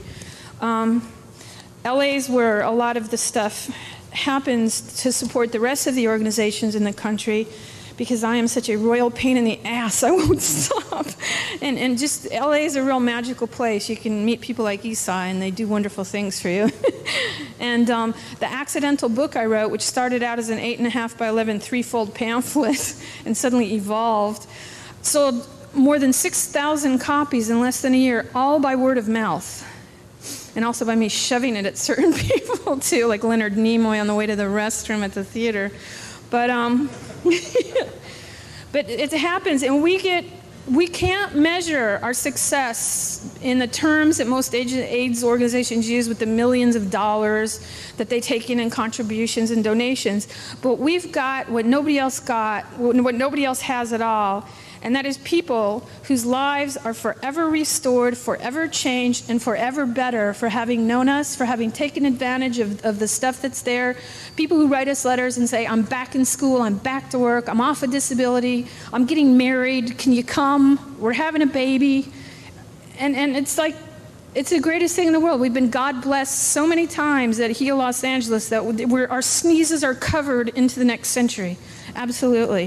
LA's where a lot of the stuff happens to support the rest of the organizations in the country, because I am such a royal pain in the ass, I won't stop. And just LA is a real magical place. You can meet people like Esai, and they do wonderful things for you. And the accidental book I wrote, which started out as an 8.5 by 11 3-fold pamphlet and suddenly evolved, sold more than 6,000 copies in less than a year, all by word of mouth. And also by me shoving it at certain people too, like Leonard Nimoy on the way to the restroom at the theater. But but it happens, and we can't measure our success in the terms that most AIDS organizations use, with the millions of dollars that they take in contributions and donations. But we've got what nobody else got, what nobody else has at all, and that is people whose lives are forever restored, forever changed, and forever better for having known us, for having taken advantage of the stuff that's there. People who write us letters and say, I'm back in school, I'm back to work, I'm off a disability, I'm getting married, can you come? We're having a baby. And it's like, it's the greatest thing in the world. We've been God blessed so many times at HEAL Los Angeles that our sneezes are covered into the next century. Absolutely.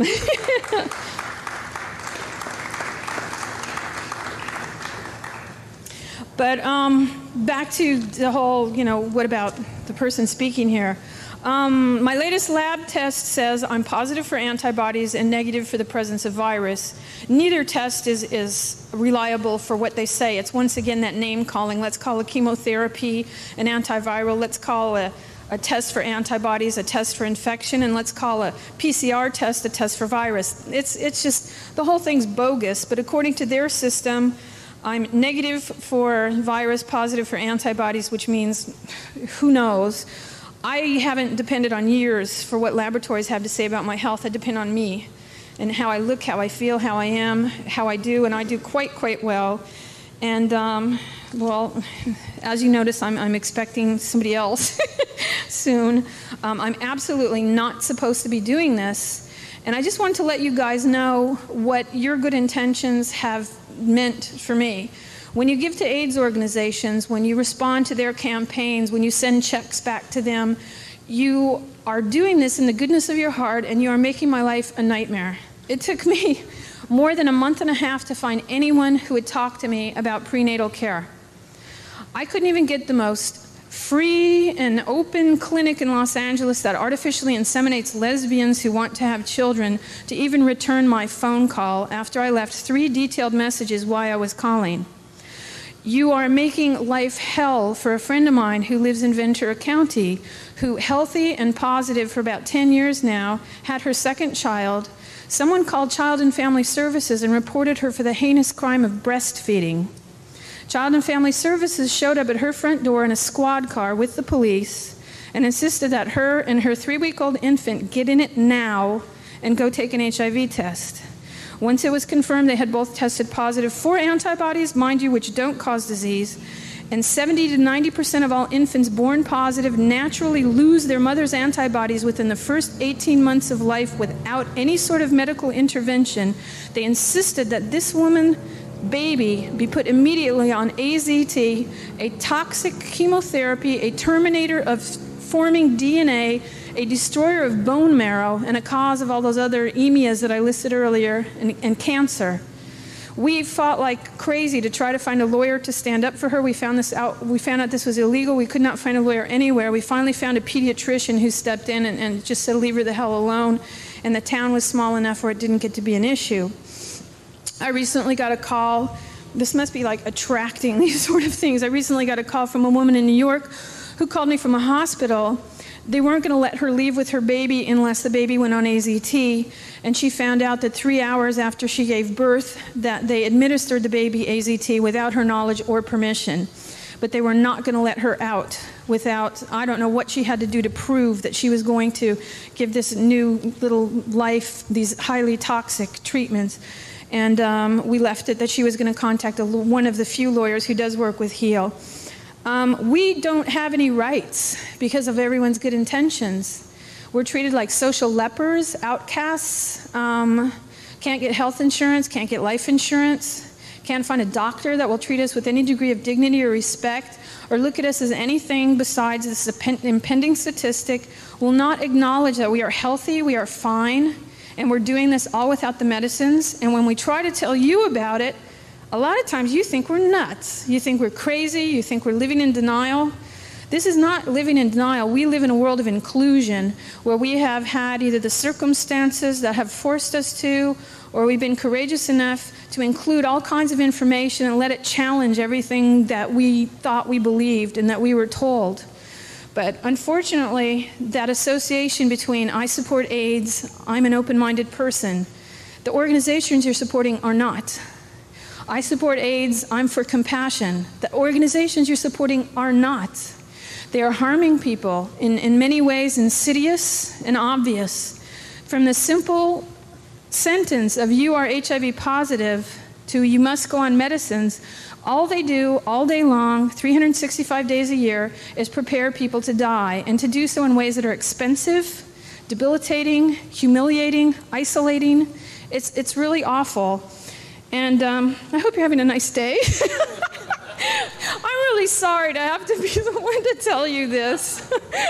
But back to the whole, what about the person speaking here? My latest lab test says I'm positive for antibodies and negative for the presence of virus. Neither test is reliable for what they say. It's once again that name calling. Let's call a chemotherapy an antiviral. Let's call a test for antibodies a test for infection, and let's call a PCR test a test for virus. It's just, the whole thing's bogus, but according to their system, I'm negative for virus, positive for antibodies, which means who knows. I haven't depended on years for what laboratories have to say about my health. I depend on me and how I look, how I feel, how I am, how I do, and I do quite well. And well, as you notice, I'm expecting somebody else soon. I'm absolutely not supposed to be doing this. And I just want to let you guys know what your good intentions have meant for me. When you give to AIDS organizations, when you respond to their campaigns, when you send checks back to them, you are doing this in the goodness of your heart, and you are making my life a nightmare. It took me more than a month and a half to find anyone who would talk to me about prenatal care. I couldn't even get the most free and open clinic in Los Angeles that artificially inseminates lesbians who want to have children to even return my phone call after I left 3 detailed messages why I was calling. You are making life hell for a friend of mine who lives in Ventura County, who, healthy and positive for about 10 years now, had her 2nd child. Someone called Child and Family Services and reported her for the heinous crime of breastfeeding. Child and Family Services showed up at her front door in a squad car with the police and insisted that her and her 3-week-old infant get in it now and go take an HIV test. Once it was confirmed, they had both tested positive for antibodies, mind you, which don't cause disease, and 70 to 90% of all infants born positive naturally lose their mother's antibodies within the first 18 months of life without any sort of medical intervention. They insisted that this woman, baby, be put immediately on AZT, a toxic chemotherapy, a terminator of forming DNA, a destroyer of bone marrow, and a cause of all those other EMEAs that I listed earlier, and cancer. We fought like crazy to try to find a lawyer to stand up for her. We found out this was illegal. We could not find a lawyer anywhere. We finally found a pediatrician who stepped in and just said, leave her the hell alone. And the town was small enough where it didn't get to be an issue. I recently got a call. This must be like attracting these sort of things. I recently got a call from a woman in New York who called me from a hospital. They weren't going to let her leave with her baby unless the baby went on AZT, and she found out that 3 hours after she gave birth that they administered the baby AZT without her knowledge or permission. But they were not going to let her out without, I don't know what she had to do to prove that she was going to give this new little life these highly toxic treatments. And we left it that she was going to contact one of the few lawyers who does work with HEAL. We don't have any rights because of everyone's good intentions. We're treated like social lepers, outcasts, can't get health insurance, can't get life insurance, can't find a doctor that will treat us with any degree of dignity or respect, or look at us as anything besides this impending statistic, will not acknowledge that we are healthy, we are fine, and we're doing this all without the medicines. And when we try to tell you about it, a lot of times you think we're nuts. You think we're crazy. You think we're living in denial. This is not living in denial. We live in a world of inclusion where we have had either the circumstances that have forced us to, or we've been courageous enough to include all kinds of information and let it challenge everything that we thought we believed and that we were told. But unfortunately, that association between I support AIDS, I'm an open-minded person, the organizations you're supporting are not. I support AIDS, I'm for compassion. The organizations you're supporting are not. They are harming people in many ways insidious and obvious. From the simple sentence of you are HIV positive to you must go on medicines, all they do all day long, 365 days a year, is prepare people to die, and to do so in ways that are expensive, debilitating, humiliating, isolating. It's really awful. And I hope you're having a nice day. I'm really sorry to have to be the one to tell you this.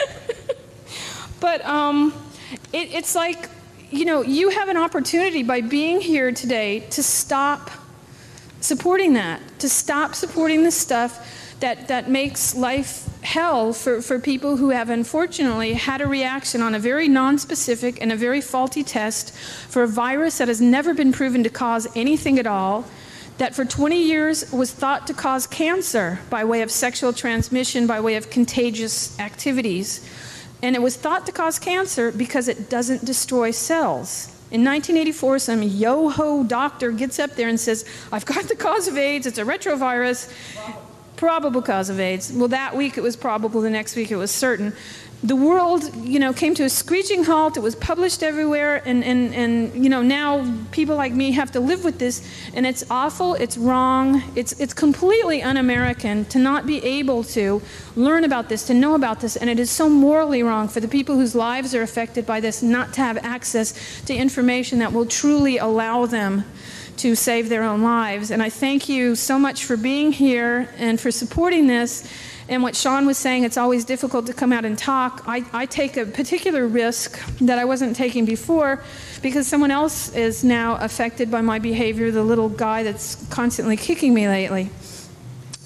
But it's like, you know, you have an opportunity by being here today to stop supporting that, to stop supporting the stuff that makes life hell for people who have unfortunately had a reaction on a very nonspecific and a very faulty test for a virus that has never been proven to cause anything at all, that for 20 years was thought to cause cancer by way of sexual transmission, by way of contagious activities. And it was thought to cause cancer because it doesn't destroy cells. In 1984, some yo-ho doctor gets up there and says, I've got the cause of AIDS, it's a retrovirus. Probable cause of AIDS. Well, that week it was probable, the next week it was certain. The world, you know, came to a screeching halt. It was published everywhere, and you know, now people like me have to live with this, and it's awful, it's wrong, it's completely un-American to not be able to learn about this, to know about this, and it is so morally wrong for the people whose lives are affected by this not to have access to information that will truly allow them to save their own lives. And I thank you so much for being here and for supporting this. And what Sean was saying, it's always difficult to come out and talk. I take a particular risk that I wasn't taking before because someone else is now affected by my behavior, the little guy that's constantly kicking me lately.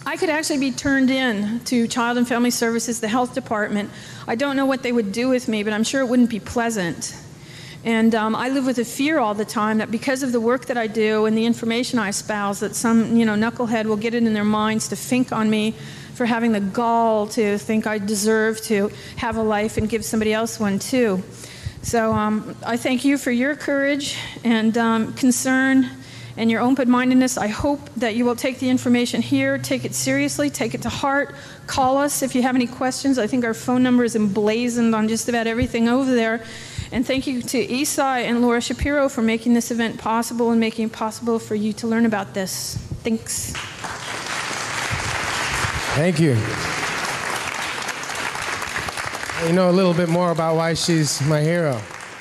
I could actually be turned in to Child and Family Services, the health department. I don't know what they would do with me, but I'm sure it wouldn't be pleasant. And I live with a fear all the time that because of the work that I do and the information I espouse, that some knucklehead will get it in their minds to think on me for having the gall to think I deserve to have a life and give somebody else one too. So I thank you for your courage and concern and your open-mindedness. I hope that you will take the information here, take it seriously, take it to heart. Call us if you have any questions. I think our phone number is emblazoned on just about everything over there. And thank you to Esai and Laura Shapiro for making this event possible and making it possible for you to learn about this. Thanks. Thank you. You know a little bit more about why she's my hero.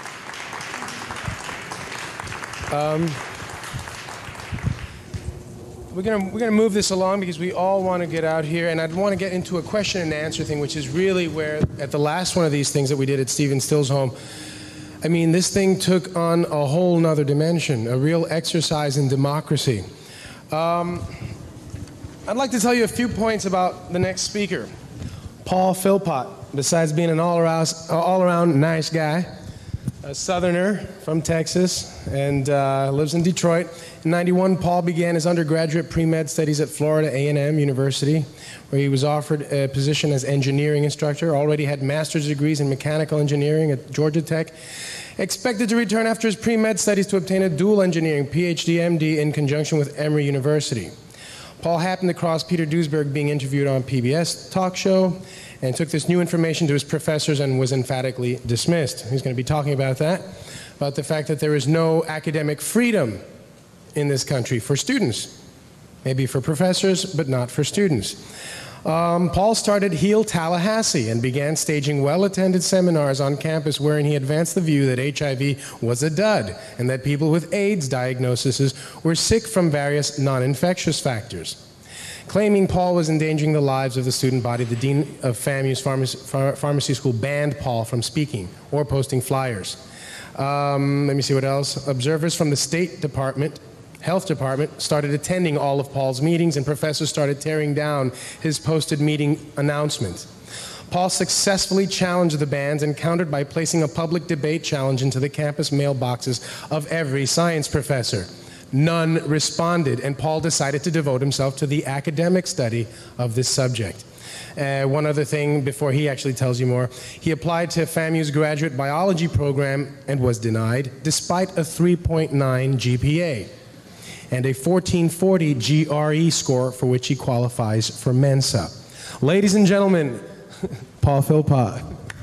We're gonna move this along because we all want to get out here, and I'd want to get into a question and answer thing, which is really where, at the last one of these things that we did at Stephen Still's home, I mean, this thing took on a whole nother dimension, a real exercise in democracy. I'd like to tell you a few points about the next speaker, Paul Philpott. Besides being an all-around nice guy, a Southerner from Texas, and lives in Detroit. In '91, Paul began his undergraduate pre-med studies at Florida A&M University, where he was offered a position as engineering instructor, already had master's degrees in mechanical engineering at Georgia Tech, expected to return after his pre-med studies to obtain a dual engineering PhD, MD in conjunction with Emory University. Paul happened to cross Peter Duesberg being interviewed on PBS talk show and took this new information to his professors and was emphatically dismissed. He's going to be talking about that, about the fact that there is no academic freedom in this country for students. Maybe for professors, but not for students. Paul started Heal Tallahassee and began staging well-attended seminars on campus wherein he advanced the view that HIV was a dud and that people with AIDS diagnoses were sick from various non-infectious factors. Claiming Paul was endangering the lives of the student body, the dean of FAMU's pharmacy school banned Paul from speaking or posting flyers. Let me see what else. Observers from the State Department, Health Department, started attending all of Paul's meetings, and professors started tearing down his posted meeting announcements. Paul successfully challenged the bans and countered by placing a public debate challenge into the campus mailboxes of every science professor. None responded, and Paul decided to devote himself to the academic study of this subject. One other thing before he actually tells you more. He applied to FAMU's graduate biology program and was denied, despite a 3.9 GPA and a 1440 GRE score for which he qualifies for Mensa. Ladies and gentlemen, Paul Philpott.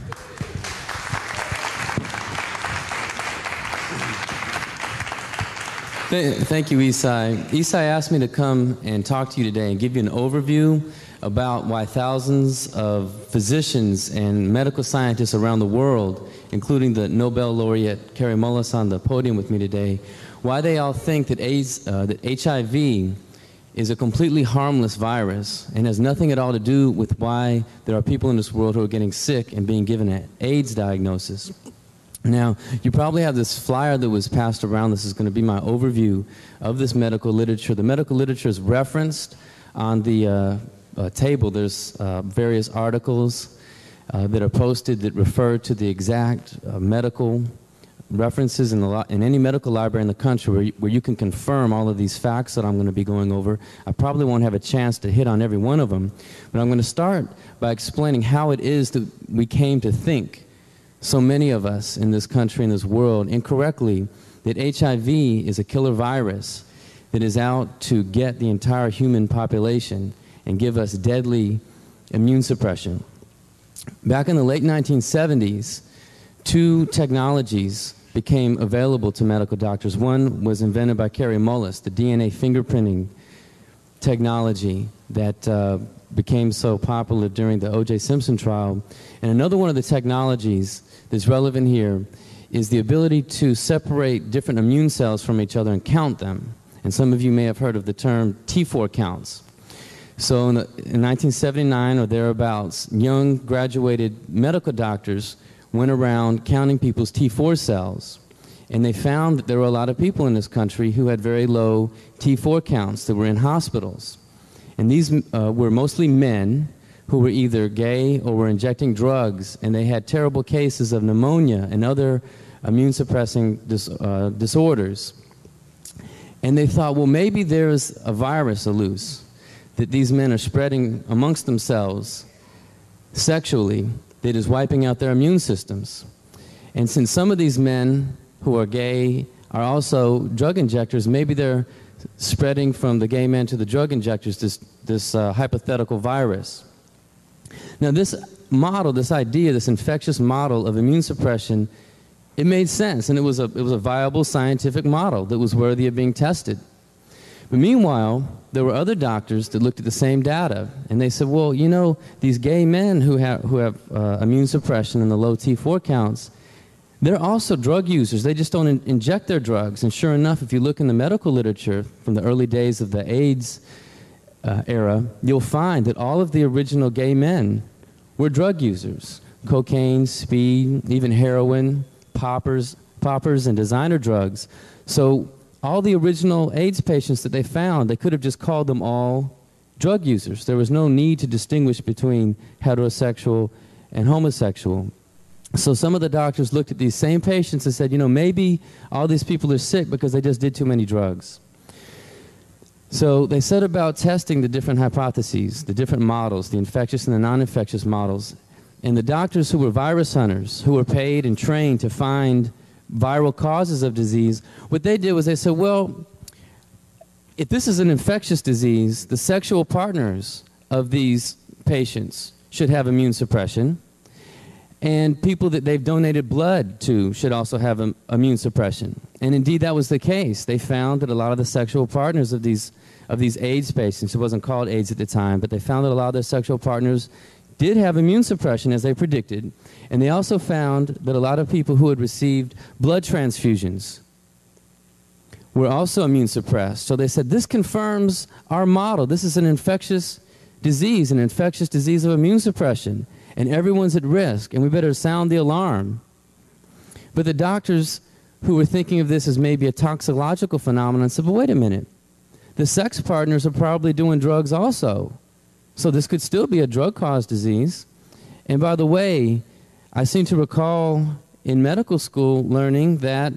Thank you, Esai. Esai asked me to come and talk to you today and give you an overview about why thousands of physicians and medical scientists around the world, including the Nobel laureate Kary Mullis on the podium with me today, why they all think that HIV is a completely harmless virus and has nothing at all to do with why there are people in this world who are getting sick and being given an AIDS diagnosis. Now, you probably have this flyer that was passed around. This is going to be my overview of this medical literature. The medical literature is referenced on the table. There's various articles that are posted that refer to the exact medical references in any medical library in the country where you can confirm all of these facts that I'm going to be going over. I probably won't have a chance to hit on every one of them, but I'm going to start by explaining how it is that we came to think, so many of us in this country and this world, incorrectly, that HIV is a killer virus that is out to get the entire human population and give us deadly immune suppression. Back in the late 1970s, two technologies became available to medical doctors. One was invented by Kary Mullis, the DNA fingerprinting technology that became so popular during the O.J. Simpson trial. And another one of the technologies that's relevant here is the ability to separate different immune cells from each other and count them. And some of you may have heard of the term T4 counts. So in 1979 or thereabouts, young graduated medical doctors went around counting people's T4 cells, and they found that there were a lot of people in this country who had very low T4 counts that were in hospitals. And these were mostly men who were either gay or were injecting drugs, and they had terrible cases of pneumonia and other immune-suppressing disorders. And they thought, well, maybe there's a virus loose that these men are spreading amongst themselves sexually that is wiping out their immune systems. And since some of these men who are gay are also drug injectors, maybe they're spreading from the gay men to the drug injectors this hypothetical virus. Now this model, this idea, this infectious model of immune suppression, it made sense, and it was a viable scientific model that was worthy of being tested. But meanwhile, there were other doctors that looked at the same data, and they said, well, you know, these gay men who have immune suppression and the low T4 counts, they're also drug users. They just don't inject their drugs. And sure enough, if you look in the medical literature from the early days of the AIDS era, you'll find that all of the original gay men were drug users. Cocaine, speed, even heroin, poppers, and designer drugs. So all the original AIDS patients that they found, they could have just called them all drug users. There was no need to distinguish between heterosexual and homosexual. So some of the doctors looked at these same patients and said, you know, maybe all these people are sick because they just did too many drugs. So they set about testing the different hypotheses, the different models, the infectious and the non-infectious models. And the doctors who were virus hunters, who were paid and trained to find viral causes of disease, what they did was they said, well, if this is an infectious disease, the sexual partners of these patients should have immune suppression, and people that they've donated blood to should also have immune suppression. And indeed, that was the case. They found that a lot of the sexual partners of these AIDS patients, it wasn't called AIDS at the time, but they found that a lot of their sexual partners did have immune suppression, as they predicted. And they also found that a lot of people who had received blood transfusions were also immune suppressed. So they said, this confirms our model. This is an infectious disease of immune suppression. And everyone's at risk, and we better sound the alarm. But the doctors who were thinking of this as maybe a toxicological phenomenon said, but wait a minute. The sex partners are probably doing drugs also. So this could still be a drug-caused disease. And by the way, I seem to recall in medical school learning that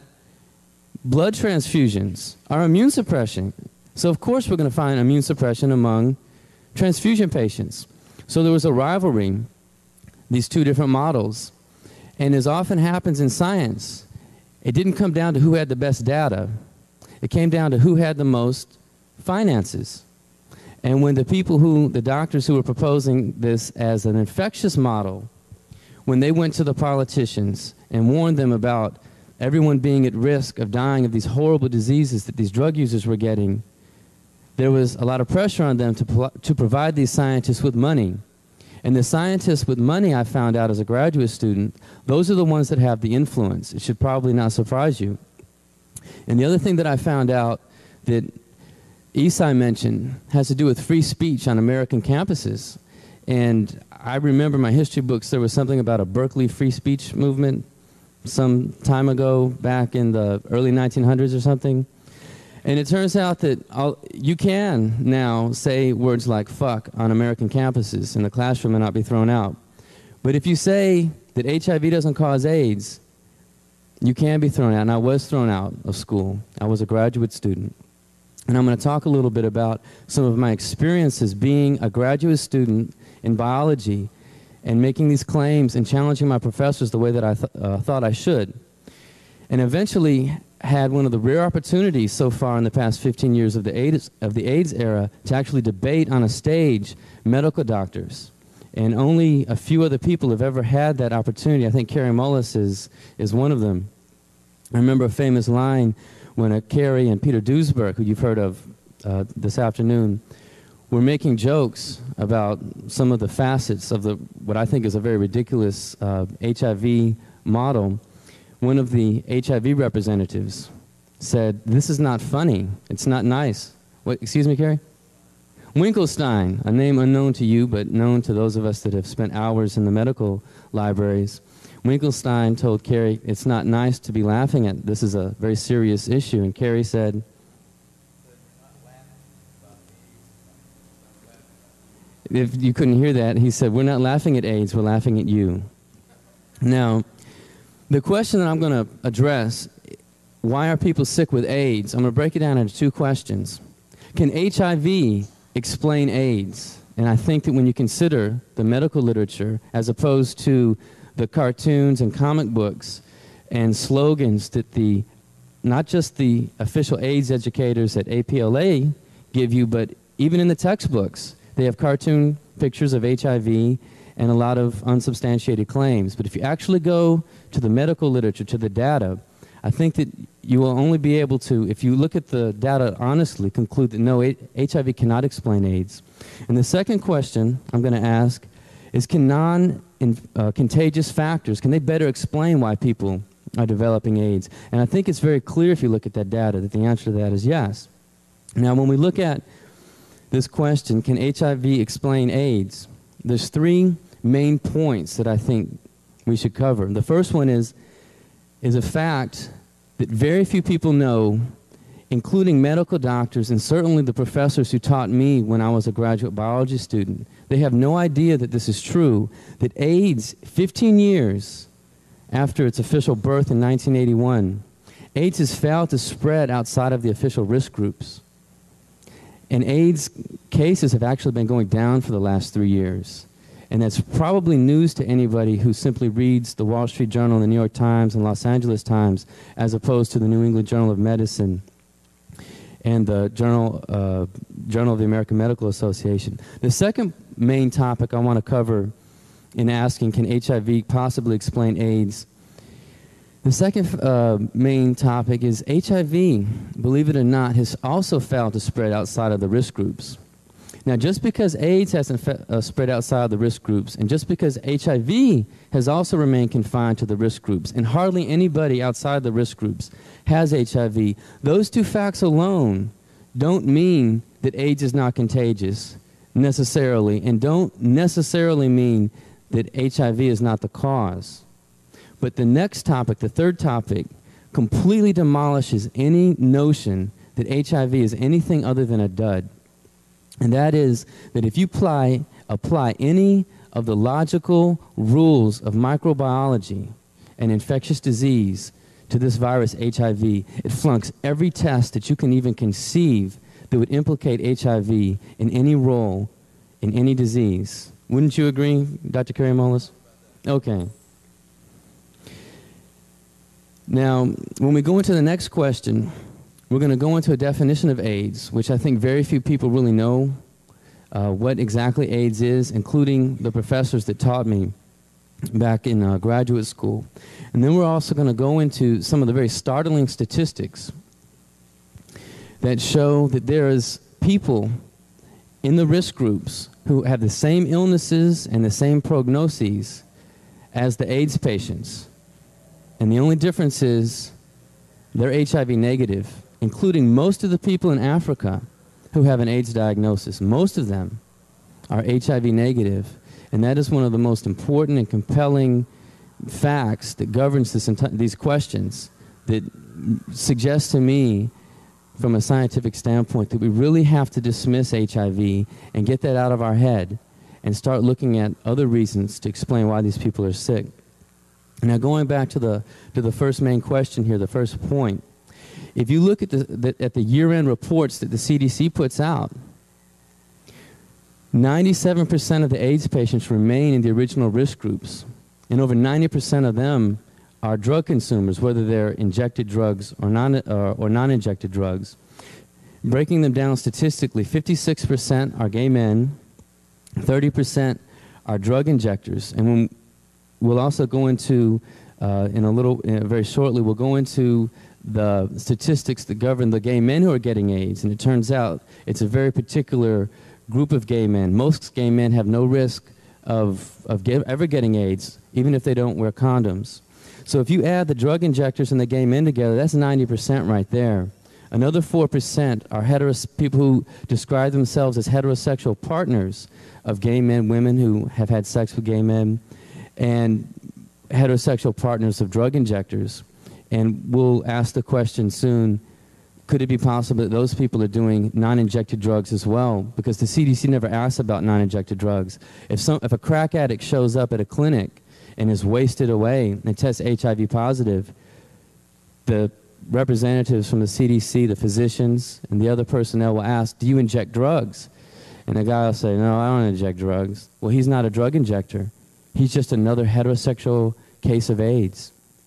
blood transfusions are immune suppression. So of course we're going to find immune suppression among transfusion patients. So there was a rivalry, these two different models. And as often happens in science, it didn't come down to who had the best data. It came down to who had the most finances. And when the doctors who were proposing this as an infectious model, when they went to the politicians and warned them about everyone being at risk of dying of these horrible diseases that these drug users were getting, there was a lot of pressure on them to provide these scientists with money. And the scientists with money, I found out as a graduate student, those are the ones that have the influence. It should probably not surprise you. And the other thing that I found out that Isai mentioned has to do with free speech on American campuses. And I remember my history books, there was something about a Berkeley free speech movement some time ago, back in the early 1900s or something. And it turns out that you can now say words like fuck on American campuses in the classroom and not be thrown out. But if you say that HIV doesn't cause AIDS, you can be thrown out. And I was thrown out of school. I was a graduate student. And I'm going to talk a little bit about some of my experiences being a graduate student in biology and making these claims and challenging my professors the way that I thought I should. And eventually had one of the rare opportunities so far in the past 15 years of the AIDS era to actually debate on a stage medical doctors. And only a few other people have ever had that opportunity. I think Kary Mullis is one of them. I remember a famous line when Kary and Peter Duesberg, who you've heard of this afternoon, were making jokes about some of the facets of what I think is a very ridiculous HIV model. One of the HIV representatives said, "This is not funny. It's not nice." What? Excuse me, Kary? Winkelstein, a name unknown to you, but known to those of us that have spent hours in the medical libraries. Winkelstein told Kary, "It's not nice to be laughing at. This is a very serious issue." And Kary said, if you couldn't hear that, he said, we're not laughing at AIDS, we're laughing at you. Now, the question that I'm going to address, why are people sick with AIDS? I'm going to break it down into two questions. Can HIV explain AIDS? And I think that when you consider the medical literature, as opposed to the cartoons and comic books and slogans that not just the official AIDS educators at APLA give you, but even in the textbooks, they have cartoon pictures of HIV and a lot of unsubstantiated claims. But if you actually go to the medical literature, to the data, I think that you will only be able to, if you look at the data honestly, conclude that no, HIV cannot explain AIDS. And the second question I'm going to ask is, can non-contagious factors, can they better explain why people are developing AIDS? And I think it's very clear if you look at that data that the answer to that is yes. Now, when we look at this question, can HIV explain AIDS? There's three main points that I think we should cover. The first one is a fact that very few people know, including medical doctors and certainly the professors who taught me when I was a graduate biology student. They have no idea that this is true, that AIDS, 15 years after its official birth in 1981, AIDS has failed to spread outside of the official risk groups. And AIDS cases have actually been going down for the last 3 years. And that's probably news to anybody who simply reads the Wall Street Journal, the New York Times, and Los Angeles Times, as opposed to the New England Journal of Medicine and the Journal of the American Medical Association. The second main topic I want to cover in asking, can HIV possibly explain AIDS? The second main topic is HIV, believe it or not, has also failed to spread outside of the risk groups. Now, just because AIDS hasn't spread outside of the risk groups, and just because HIV has also remained confined to the risk groups, and hardly anybody outside the risk groups has HIV, those two facts alone don't mean that AIDS is not contagious necessarily, and don't necessarily mean that HIV is not the cause. But the next topic, the third topic, completely demolishes any notion that HIV is anything other than a dud. And that is that if you apply any of the logical rules of microbiology and infectious disease to this virus HIV, it flunks every test that you can even conceive that would implicate HIV in any role in any disease. Wouldn't you agree, Dr. Kariamolis? Okay. Now, when we go into the next question, we're going to go into a definition of AIDS, which I think very few people really know what exactly AIDS is, including the professors that taught me back in graduate school. And then we're also going to go into some of the very startling statistics that show that there is people in the risk groups who have the same illnesses and the same prognoses as the AIDS patients. And the only difference is they're HIV negative, including most of the people in Africa who have an AIDS diagnosis. Most of them are HIV negative. And that is one of the most important and compelling facts that governs these questions, that suggests to me, from a scientific standpoint, that we really have to dismiss HIV and get that out of our head and start looking at other reasons to explain why these people are sick. Now, going back to the first main question here, the first point, if you look at the year-end reports that the CDC puts out, 97% of the AIDS patients remain in the original risk groups, and over 90% of them are drug consumers, whether they're injected drugs or non-injected drugs. Breaking them down statistically, 56% are gay men, 30% are drug injectors, and we'll also go into, very shortly, we'll go into the statistics that govern the gay men who are getting AIDS, and it turns out it's a very particular group of gay men. Most gay men have no risk of ever getting AIDS, even if they don't wear condoms. So if you add the drug injectors and the gay men together, that's 90% right there. Another 4% are people who describe themselves as heterosexual partners of gay men, women who have had sex with gay men, and heterosexual partners of drug injectors. And we'll ask the question soon, could it be possible that those people are doing non-injected drugs as well? Because the CDC never asks about non-injected drugs. If a crack addict shows up at a clinic and is wasted away and tests HIV positive, the representatives from the CDC, the physicians, and the other personnel will ask, do you inject drugs? And the guy will say, no, I don't inject drugs. Well, he's not a drug injector. He's just another heterosexual case of AIDS.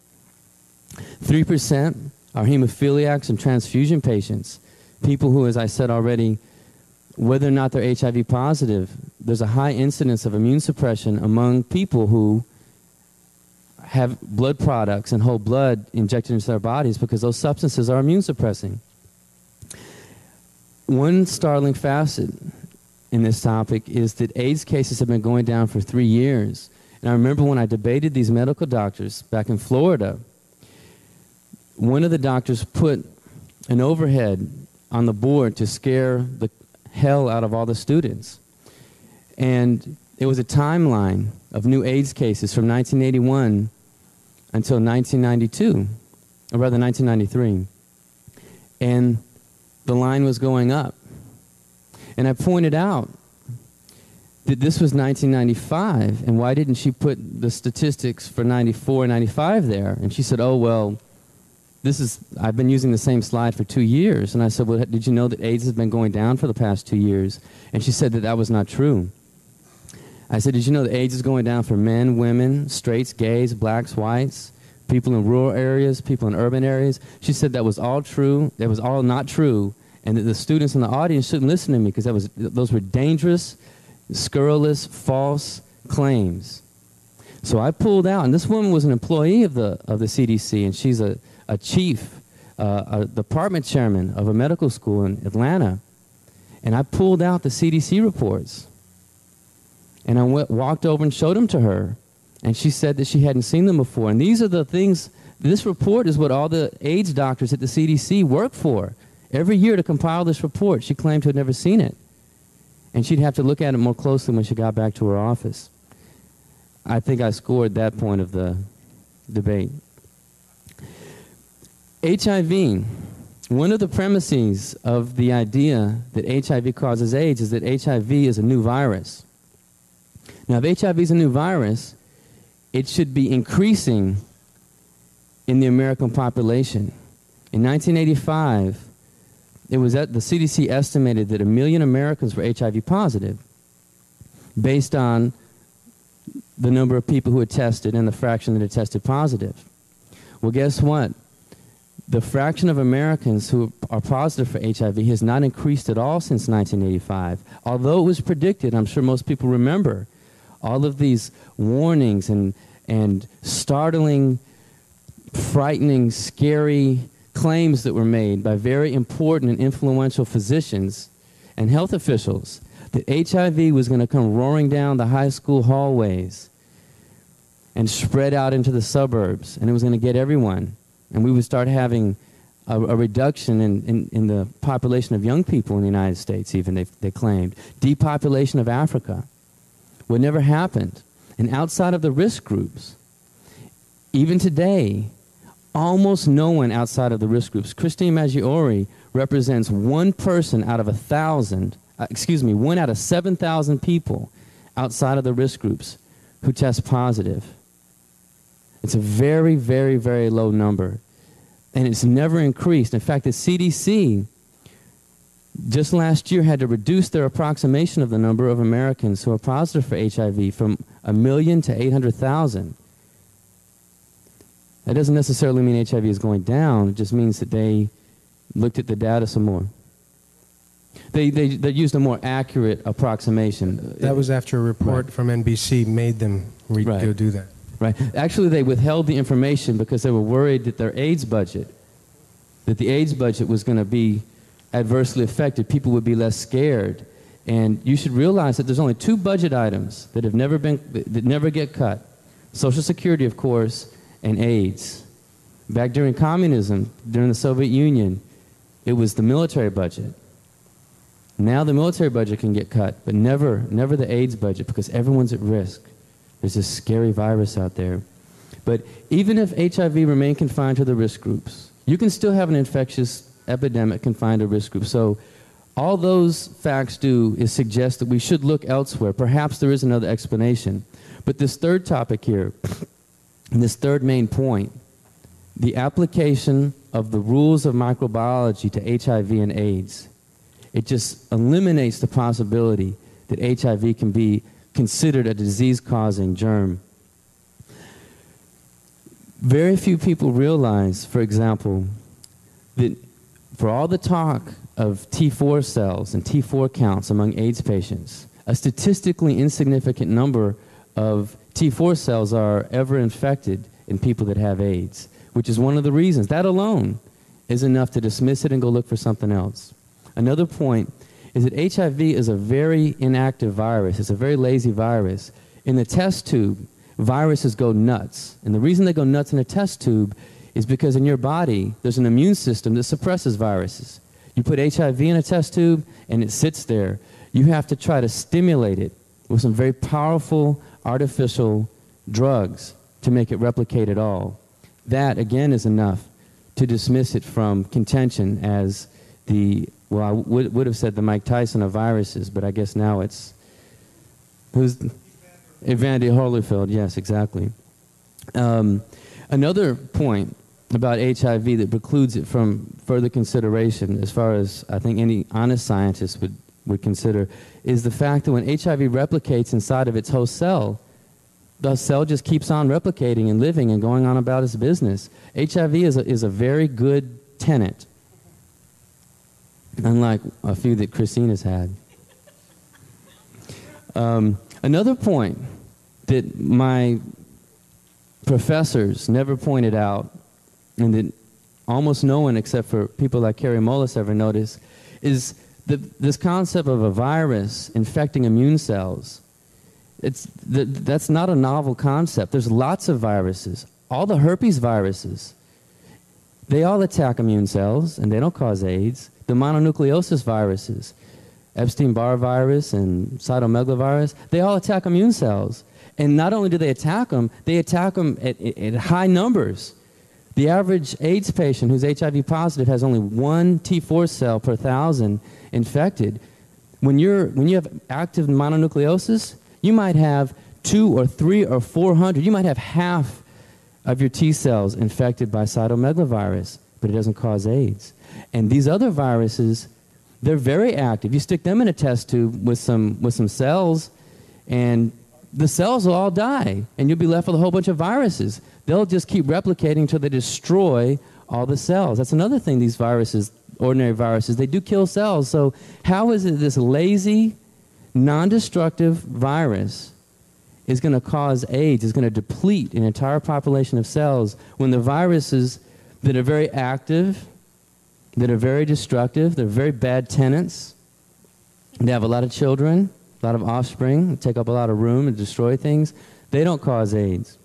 3% are hemophiliacs and transfusion patients, people who, as I said already, whether or not they're HIV positive, there's a high incidence of immune suppression among people who have blood products and whole blood injected into their bodies because those substances are immune suppressing. One startling facet in this topic is that AIDS cases have been going down for 3 years. And I remember when I debated these medical doctors back in Florida, one of the doctors put an overhead on the board to scare the hell out of all the students. And it was a timeline of new AIDS cases from 1981 until 1992, or rather 1993. And the line was going up. And I pointed out that this was 1995, and why didn't she put the statistics for 94, 95 there? And she said, oh, well, I've been using the same slide for 2 years. And I said, well, did you know that AIDS has been going down for the past 2 years? And she said that that was not true. I said, did you know that AIDS is going down for men, women, straights, gays, blacks, whites, people in rural areas, people in urban areas? She said that was all true, that was all not true, and that the students in the audience shouldn't listen to me because those were dangerous, scurrilous, false claims. So I pulled out, and this woman was an employee of the CDC, and she's a chief, a department chairman of a medical school in Atlanta. And I pulled out the CDC reports. And I walked over and showed them to her. And she said that she hadn't seen them before. And these are the things, this report is what all the AIDS doctors at the CDC work for. Every year to compile this report. She claimed to have never seen it. And she'd have to look at it more closely when she got back to her office. I think I scored that point of the debate. HIV. One of the premises of the idea that HIV causes AIDS is that HIV is a new virus. Now, if HIV is a new virus, it should be increasing in the American population. In 1985, the CDC estimated that 1 million Americans were HIV positive based on the number of people who had tested and the fraction that had tested positive. Well, guess what? The fraction of Americans who are positive for HIV has not increased at all since 1985. Although it was predicted, I'm sure most people remember, all of these warnings and startling, frightening, scary claims that were made by very important and influential physicians and health officials that HIV was going to come roaring down the high school hallways and spread out into the suburbs, and it was going to get everyone. And we would start having a reduction in the population of young people in the United States, even, they claimed. Depopulation of Africa. What never happened. And outside of the risk groups, even today, almost no one outside of the risk groups. Christine Maggiore represents 1 person out of 1,000, 1 out of 7,000 people outside of the risk groups who test positive. It's a very, very, very low number. And it's never increased. In fact, the CDC just last year had to reduce their approximation of the number of Americans who are positive for HIV from 1 million to 800,000. That doesn't necessarily mean HIV is going down. It just means that they looked at the data some more. They used a more accurate approximation. That was after a report from NBC made them go do that. Right. Actually, they withheld the information because they were worried that their AIDS budget, that the AIDS budget was going to be adversely affected. People would be less scared. And you should realize that there's only 2 budget items that never get cut. Social Security, of course, and AIDS. Back during communism, during the Soviet Union, it was the military budget. Now the military budget can get cut, but never the AIDS budget because everyone's at risk. There's this scary virus out there. But even if HIV remained confined to the risk groups, you can still have an infectious epidemic confined to risk groups. So all those facts do is suggest that we should look elsewhere. Perhaps there is another explanation. But this third topic here, this third main point, the application of the rules of microbiology to HIV and AIDS, it just eliminates the possibility that HIV can be considered a disease-causing germ. Very few people realize, for example, that for all the talk of T4 cells and T4 counts among AIDS patients, a statistically insignificant number of T4 cells are ever infected in people that have AIDS, which is one of the reasons. That alone is enough to dismiss it and go look for something else. Another point is that HIV is a very inactive virus. It's a very lazy virus. In the test tube, viruses go nuts. And the reason they go nuts in a test tube is because in your body, there's an immune system that suppresses viruses. You put HIV in a test tube, and it sits there. You have to try to stimulate it with some very powerful artificial drugs to make it replicate at all. That, again, is enough to dismiss it from contention as the, well, I would have said the Mike Tyson of viruses, but I guess now it's, who's, Evander Holyfield, yes, exactly. Another point about HIV that precludes it from further consideration, as far as I think any honest scientist would consider, is the fact that when HIV replicates inside of its host cell, the cell just keeps on replicating and living and going on about its business. HIV is a very good tenant, unlike a few that Christine has had. Another point that my professors never pointed out, and that almost no one except for people like Carrie Mullis ever noticed, is this concept of a virus infecting immune cells. That's not a novel concept. There's lots of viruses. All the herpes viruses, they all attack immune cells, and they don't cause AIDS. The mononucleosis viruses, Epstein-Barr virus and cytomegalovirus, they all attack immune cells. And not only do they attack them at high numbers. The average AIDS patient who's HIV positive has only one T4 cell per 1,000 infected. When you have active mononucleosis, you might have 2 or 3 or 400. You might have half of your T cells infected by cytomegalovirus, but it doesn't cause AIDS. And these other viruses, they're very active. You stick them in a test tube with some cells, and the cells will all die, and you'll be left with a whole bunch of viruses. They'll just keep replicating until they destroy all the cells. That's another thing, these viruses, ordinary viruses, they do kill cells. So how is it this lazy, non-destructive virus is going to cause AIDS, is going to deplete an entire population of cells, when the viruses that are very active, that are very destructive, they're very bad tenants, they have a lot of children, a lot of offspring, they take up a lot of room and destroy things, they don't cause AIDS.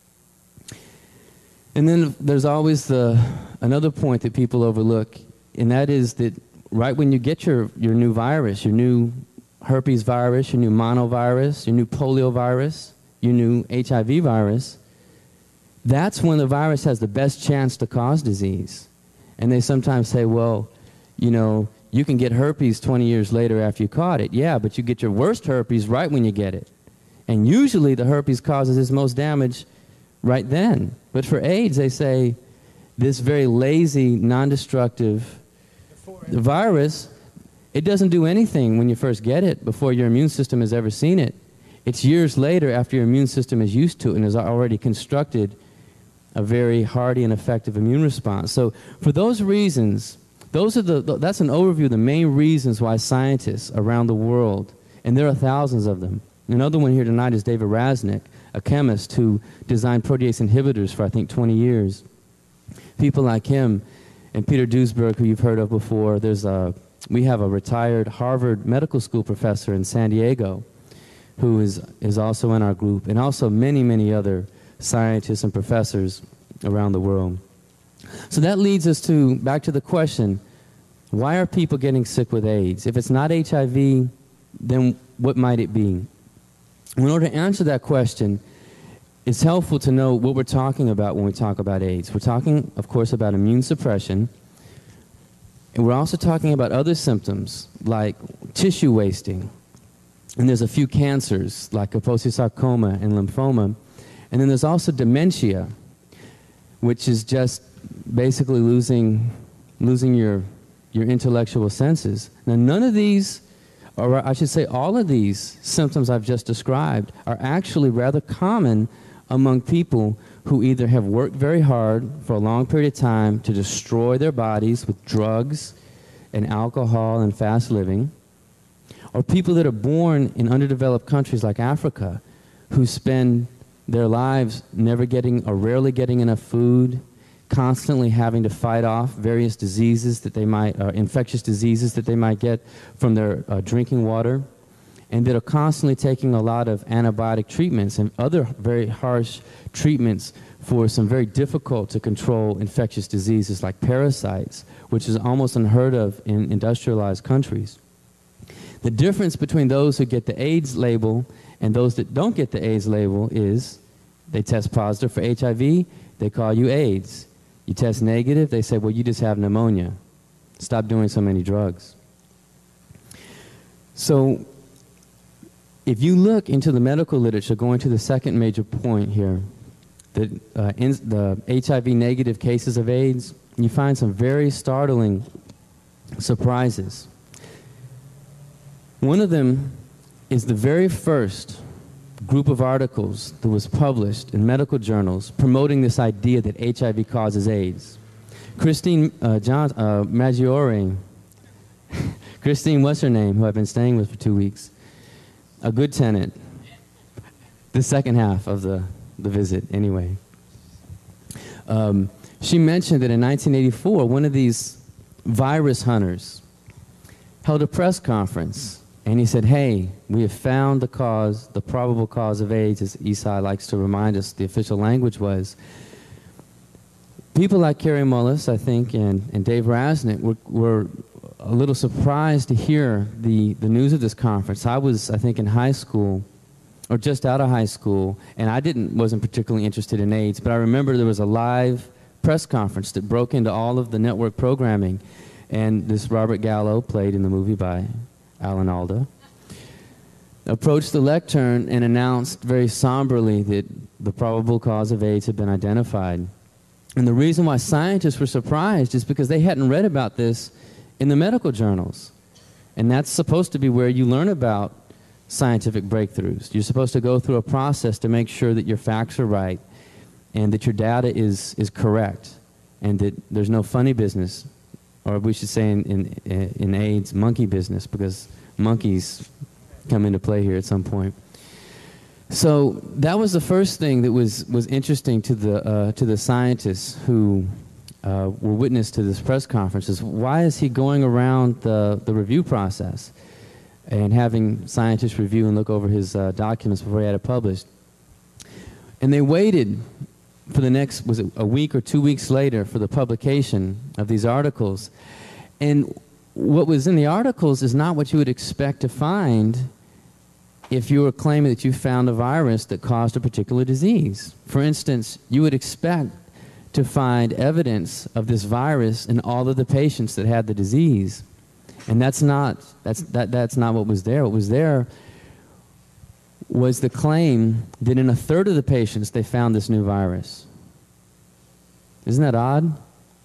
And then there's always another point that people overlook, and that is that right when you get your new virus, your new herpes virus, your new monovirus, your new polio virus, your new HIV virus, that's when the virus has the best chance to cause disease. And they sometimes say, well, you know, you can get herpes 20 years later after you caught it. Yeah, but you get your worst herpes right when you get it. And usually the herpes causes its most damage right then. But for AIDS, they say this very lazy, non-destructive virus, it doesn't do anything when you first get it before your immune system has ever seen it. It's years later after your immune system is used to it and has already constructed a very hardy and effective immune response. So for those reasons, that's an overview of the main reasons why scientists around the world, and there are thousands of them. Another one here tonight is David Raznick, a chemist who designed protease inhibitors for, I think, 20 years. People like him and Peter Duesberg, who you've heard of before. We have a retired Harvard Medical School professor in San Diego who is also in our group, and also many, many other scientists and professors around the world. So that leads us back to the question, why are people getting sick with AIDS? If it's not HIV, then what might it be? In order to answer that question, it's helpful to know what we're talking about when we talk about AIDS. We're talking, of course, about immune suppression. And we're also talking about other symptoms like tissue wasting. And there's a few cancers like Kaposi sarcoma and lymphoma. And then there's also dementia, which is just basically losing your intellectual senses. Now, none of these, or I should say all of these symptoms I've just described are actually rather common among people who either have worked very hard for a long period of time to destroy their bodies with drugs and alcohol and fast living, or people that are born in underdeveloped countries like Africa who spend their lives never getting or rarely getting enough food, constantly having to fight off various diseases that they might, infectious diseases that they might get from their drinking water, and that are constantly taking a lot of antibiotic treatments and other very harsh treatments for some very difficult to control infectious diseases like parasites, which is almost unheard of in industrialized countries. The difference between those who get the AIDS label and those that don't get the AIDS label is they test positive for HIV, they call you AIDS. You test negative, they say, well, you just have pneumonia. Stop doing so many drugs. So if you look into the medical literature, going to the second major point here, the HIV negative cases of AIDS, you find some very startling surprises. One of them is the very first group of articles that was published in medical journals promoting this idea that HIV causes AIDS. Christine Maggiore, Christine, what's her name, who I've been staying with for 2 weeks, a good tenant, the second half of the visit anyway. She mentioned that in 1984, one of these virus hunters held a press conference, and he said, hey, we have found the cause, the probable cause of AIDS, as Isai likes to remind us the official language was. People like Kary Mullis, I think, and Dave Rasnick were a little surprised to hear the news of this conference. I was, I think, in high school, or just out of high school, and I wasn't particularly interested in AIDS, but I remember there was a live press conference that broke into all of the network programming, and this Robert Gallo, played in the movie by Alan Alda, approached the lectern and announced very somberly that the probable cause of AIDS had been identified. And the reason why scientists were surprised is because they hadn't read about this in the medical journals. And that's supposed to be where you learn about scientific breakthroughs. You're supposed to go through a process to make sure that your facts are right and that your data is correct and that there's no funny business, or we should say in AIDS, monkey business, because monkeys come into play here at some point. So that was the first thing that was interesting to the scientists who were witness to this press conference, is why is he going around the review process and having scientists review and look over his documents before he had it published? And they waited for the next, was it a week or 2 weeks later, for the publication of these articles. And what was in the articles is not what you would expect to find if you were claiming that you found a virus that caused a particular disease. For instance, you would expect to find evidence of this virus in all of the patients that had the disease. And that's not what was there. What was there was the claim that in a third of the patients they found this new virus. Isn't that odd?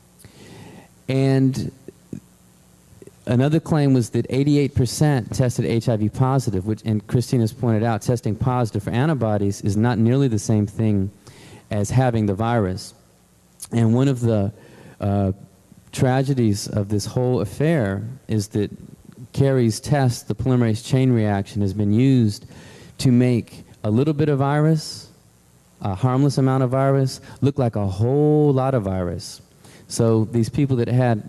And another claim was that 88% tested HIV positive, which, and Christine has pointed out, testing positive for antibodies is not nearly the same thing as having the virus. And one of the tragedies of this whole affair is that Kary's test, the polymerase chain reaction, has been used to make a little bit of virus, a harmless amount of virus, look like a whole lot of virus. So these people that had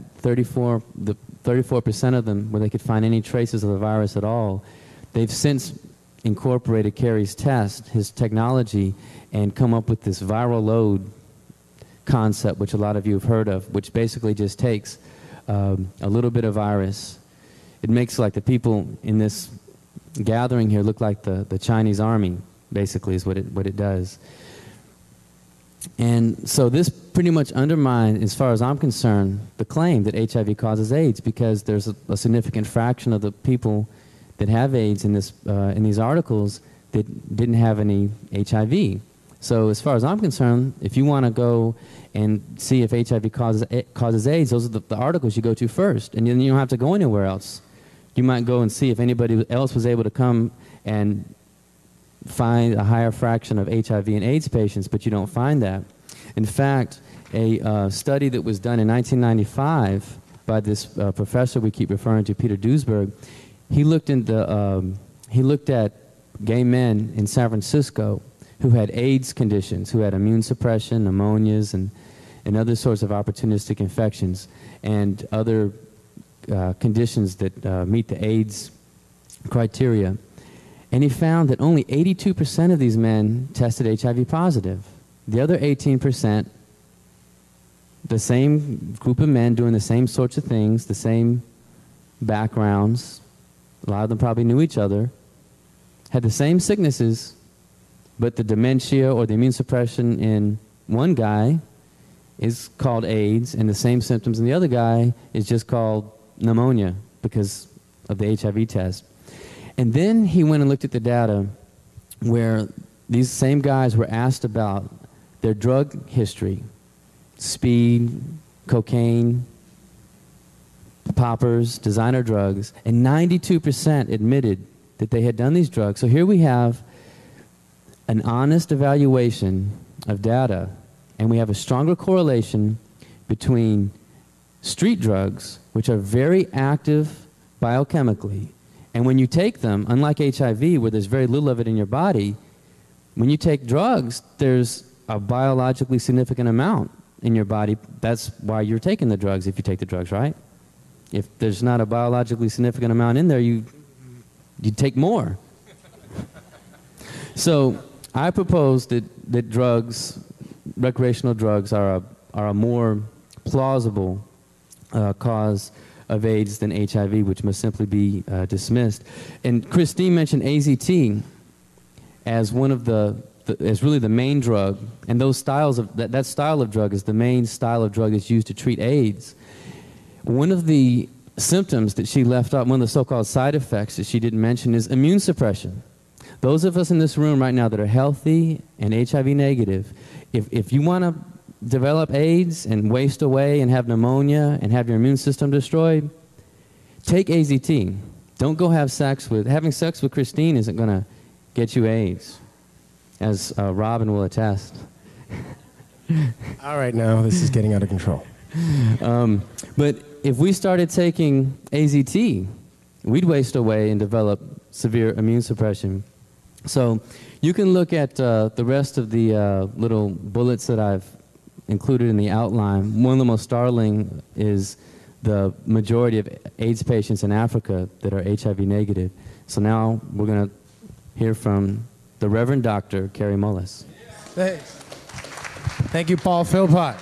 34% of them where they could find any traces of the virus at all, they've since incorporated Kary's test, his technology, and come up with this viral load concept, which a lot of you have heard of, which basically just takes a little bit of virus. It makes like the people in this gathering here look like the Chinese army, basically, is what it does. And so this pretty much undermines, as far as I'm concerned, the claim that HIV causes AIDS, because there's a significant fraction of the people that have AIDS in these articles that didn't have any HIV. So as far as I'm concerned, if you want to go and see if HIV causes AIDS, those are the articles you go to first, and then you don't have to go anywhere else. You might go and see if anybody else was able to come and find a higher fraction of HIV and AIDS patients, but you don't find that. In fact, a study that was done in 1995 by this professor we keep referring to, Peter Duesberg, he looked at gay men in San Francisco who had AIDS conditions, who had immune suppression, pneumonias, and other sorts of opportunistic infections, and other conditions that meet the AIDS criteria. And he found that only 82% of these men tested HIV positive. The other 18%, the same group of men doing the same sorts of things, the same backgrounds, a lot of them probably knew each other, had the same sicknesses, but the dementia or the immune suppression in one guy is called AIDS, and the same symptoms in the other guy is just called pneumonia because of the HIV test. And then he went and looked at the data where these same guys were asked about their drug history, speed, cocaine, poppers, designer drugs, and 92% admitted that they had done these drugs. So here we have an honest evaluation of data, and we have a stronger correlation between street drugs, which are very active biochemically, and when you take them, unlike HIV, where there's very little of it in your body, when you take drugs, there's a biologically significant amount in your body. That's why you're taking the drugs if you take the drugs, right? If there's not a biologically significant amount in there, you take more. So I propose that drugs, recreational drugs, are a more plausible cause of AIDS than HIV, which must simply be dismissed. And Christine mentioned AZT as one of as really the main drug, and those styles of that style of drug is the main style of drug that's used to treat AIDS. One of the symptoms that she left out, one of the so-called side effects that she didn't mention, is immune suppression. Those of us in this room right now that are healthy and HIV negative, if you want to develop AIDS and waste away and have pneumonia and have your immune system destroyed, take AZT. Don't go having sex with Christine isn't going to get you AIDS, as Robin will attest. All right, now this is getting out of control. But if we started taking AZT, we'd waste away and develop severe immune suppression. So you can look at the rest of the little bullets that I've included in the outline. One of the most startling is the majority of AIDS patients in Africa that are HIV negative. So now we're going to hear from the Reverend Dr. Kary Mullis. Thanks. Thank you, Paul Philpott.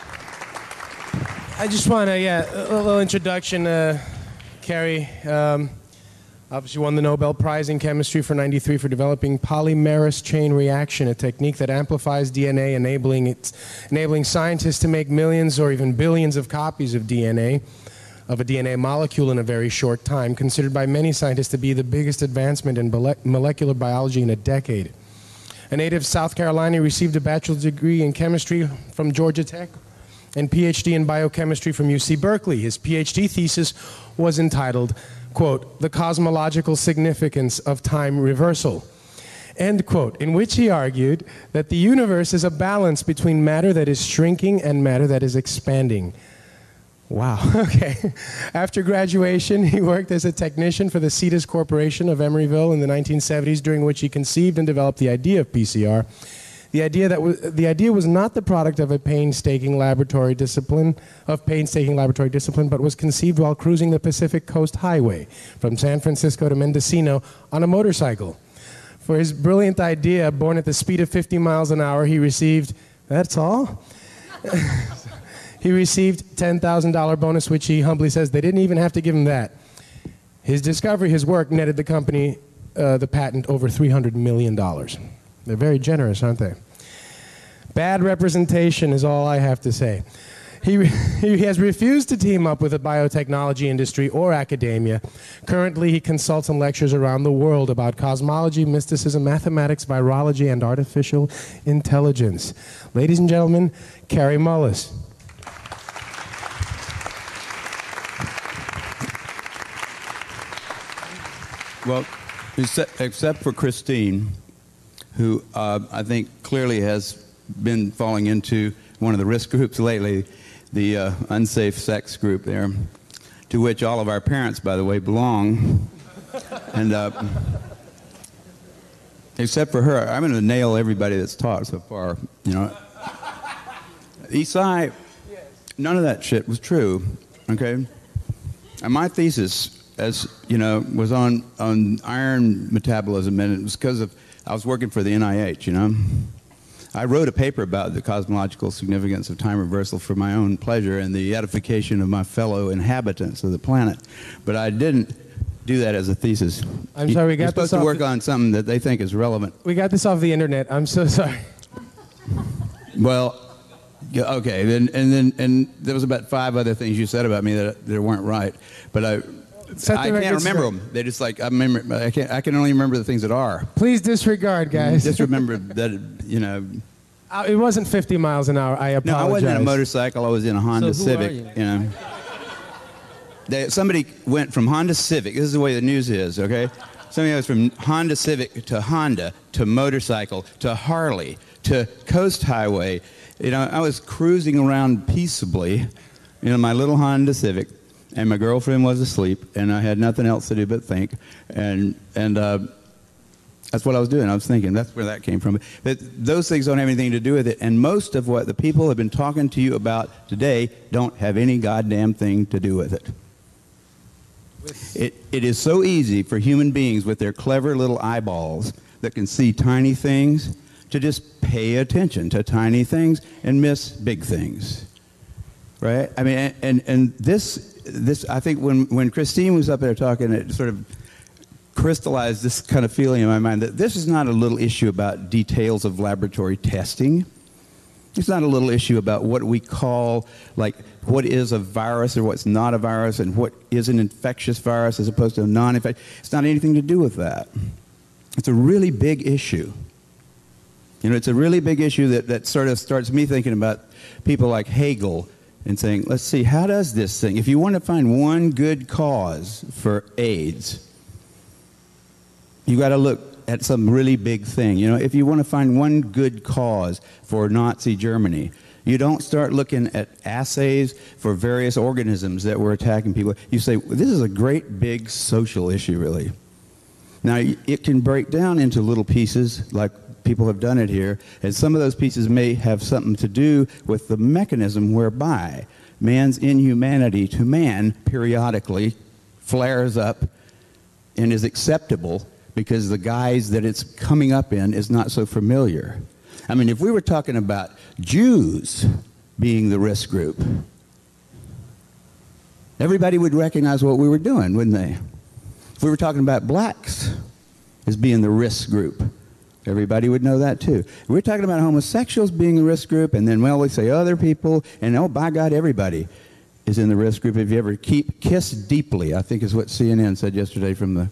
I just want to, a little introduction. Kary obviously won the Nobel Prize in Chemistry for '93 for developing polymerase chain reaction, a technique that amplifies DNA, enabling scientists to make millions or even billions of copies of a DNA molecule in a very short time, considered by many scientists to be the biggest advancement in molecular biology in a decade. A native of South Carolina, he received a bachelor's degree in chemistry from Georgia Tech and PhD in biochemistry from UC Berkeley. His PhD thesis was entitled, quote, "The Cosmological Significance of Time Reversal," end quote, in which he argued that the universe is a balance between matter that is shrinking and matter that is expanding. Wow, okay. After graduation, he worked as a technician for the Cetus Corporation of Emeryville in the 1970s, during which he conceived and developed the idea of PCR. The idea was not the product of painstaking laboratory discipline, but was conceived while cruising the Pacific Coast Highway from San Francisco to Mendocino on a motorcycle. For his brilliant idea, born at the speed of 50 miles an hour, he received, that's all? He received $10,000 bonus, which he humbly says they didn't even have to give him that. His discovery, his work, netted the company the patent over $300 million. They're very generous, aren't they? Bad representation is all I have to say. He has refused to team up with the biotechnology industry or academia. Currently, he consults and lectures around the world about cosmology, mysticism, mathematics, virology, and artificial intelligence. Ladies and gentlemen, Kary Mullis. Well, except for Christine, who I think clearly has been falling into one of the risk groups lately, the unsafe sex group there, to which all of our parents, by the way, belong. And except for her, I'm going to nail everybody that's talked so far. You know, Isai, none of that shit was true. Okay, and my thesis, as you know, was on iron metabolism, and it was because of I was working for the NIH. You know. I wrote a paper about the cosmological significance of time reversal for my own pleasure and the edification of my fellow inhabitants of the planet. But I didn't do that as a thesis. I'm sorry, we got You're supposed to work on something that they think is relevant. We got this off the internet. I'm so sorry. Well, yeah, okay, and there was about 5 other things you said about me that weren't right. But I can't remember them. They just like I can only remember the things that are. Please disregard, guys. Just remember that, you know. It wasn't 50 miles an hour. I apologize. No, I wasn't in a motorcycle. I was in a Honda So who Civic. are you? You know. Somebody went from Honda Civic. This is the way the news is, okay? Somebody goes from Honda Civic to Honda to motorcycle to Harley to Coast Highway. You know, I was cruising around peaceably in my little Honda Civic. And my girlfriend was asleep, and I had nothing else to do but think, and that's what I was doing. I was thinking. That's where that came from. But those things don't have anything to do with it, and most of what the people have been talking to you about today don't have any goddamn thing to do with it. It is so easy for human beings with their clever little eyeballs that can see tiny things to just pay attention to tiny things and miss big things. Right? I mean, and this I think when Christine was up there talking, it sort of crystallized this kind of feeling in my mind that this is not a little issue about details of laboratory testing. It's not a little issue about what we call, like, what is a virus or what's not a virus and what is an infectious virus as opposed to a non-infectious. It's not anything to do with that. It's a really big issue. You know, it's a really big issue that sort of starts me thinking about people like Hegel and saying, let's see, how does this thing, if you want to find one good cause for AIDS, you got to look at some really big thing. You know, if you want to find one good cause for Nazi Germany, you don't start looking at assays for various organisms that were attacking people. You say, well, this is a great big social issue, really. Now, it can break down into little pieces, like people have done it here, and some of those pieces may have something to do with the mechanism whereby man's inhumanity to man periodically flares up and is acceptable because the guise that it's coming up in is not so familiar. I mean, if we were talking about Jews being the risk group, everybody would recognize what we were doing, wouldn't they? If we were talking about blacks as being the risk group, everybody would know that too. We're talking about homosexuals being the risk group, and then, well, we say other people, and oh, by God, everybody is in the risk group. If you ever kiss deeply, I think is what CNN said yesterday from the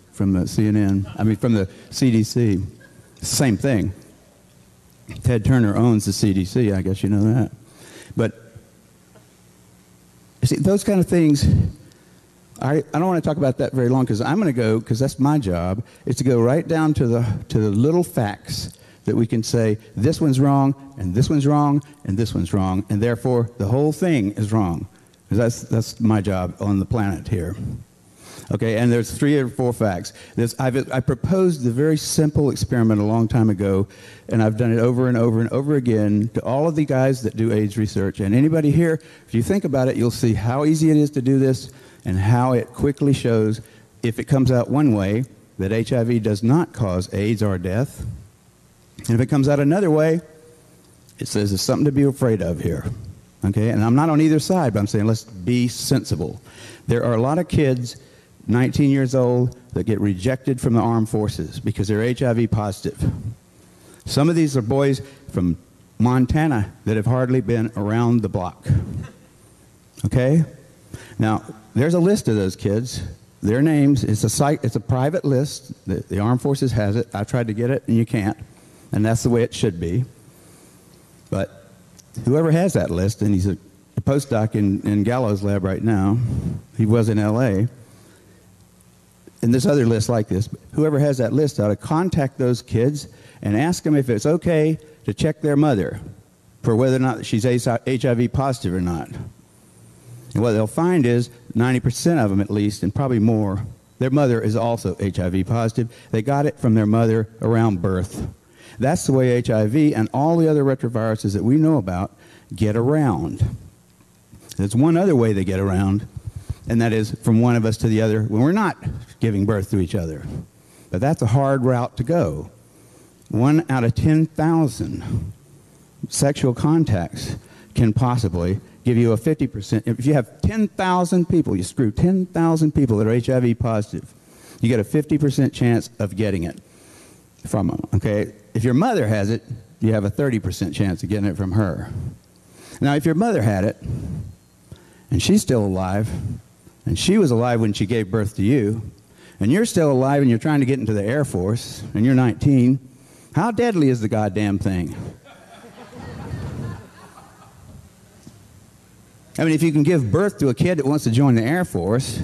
CDC. Same thing. Ted Turner owns the CDC, I guess you know that. But you see, those kind of things, I don't want to talk about that very long because I'm going to go, because that's my job, is to go right down to the little facts that we can say, this one's wrong, and this one's wrong, and this one's wrong, and therefore the whole thing is wrong. Because that's my job on the planet here. Okay, and there's 3 or 4 facts. I proposed the very simple experiment a long time ago, and I've done it over and over and over again to all of the guys that do AIDS research. And anybody here, if you think about it, you'll see how easy it is to do this and how it quickly shows, if it comes out one way, that HIV does not cause AIDS or death. And if it comes out another way, it says there's something to be afraid of here. Okay, and I'm not on either side, but I'm saying let's be sensible. There are a lot of kids 19 years old that get rejected from the armed forces because they're HIV positive. Some of these are boys from Montana that have hardly been around the block. Okay? Now, there's a list of those kids. Their names, it's a private list. The Armed Forces has it. I tried to get it, and you can't. And that's the way it should be. But whoever has that list, and he's a postdoc in Gallo's lab right now, he was in L.A., and there's other lists like this, whoever has that list ought to contact those kids and ask them if it's okay to check their mother for whether or not she's HIV positive or not. And what they'll find is 90% of them at least, and probably more, their mother is also HIV positive. They got it from their mother around birth. That's the way HIV and all the other retroviruses that we know about get around. There's one other way they get around, and that is from one of us to the other when we're not giving birth to each other. But that's a hard route to go. 1 out of 10,000 sexual contacts can possibly give you a 50%. If you have 10,000 people, you screw 10,000 people that are HIV positive, you get a 50% chance of getting it from them, okay? If your mother has it, you have a 30% chance of getting it from her. Now, if your mother had it, and she's still alive, and she was alive when she gave birth to you, and you're still alive and you're trying to get into the Air Force, and you're 19, how deadly is the goddamn thing? I mean, if you can give birth to a kid that wants to join the Air Force,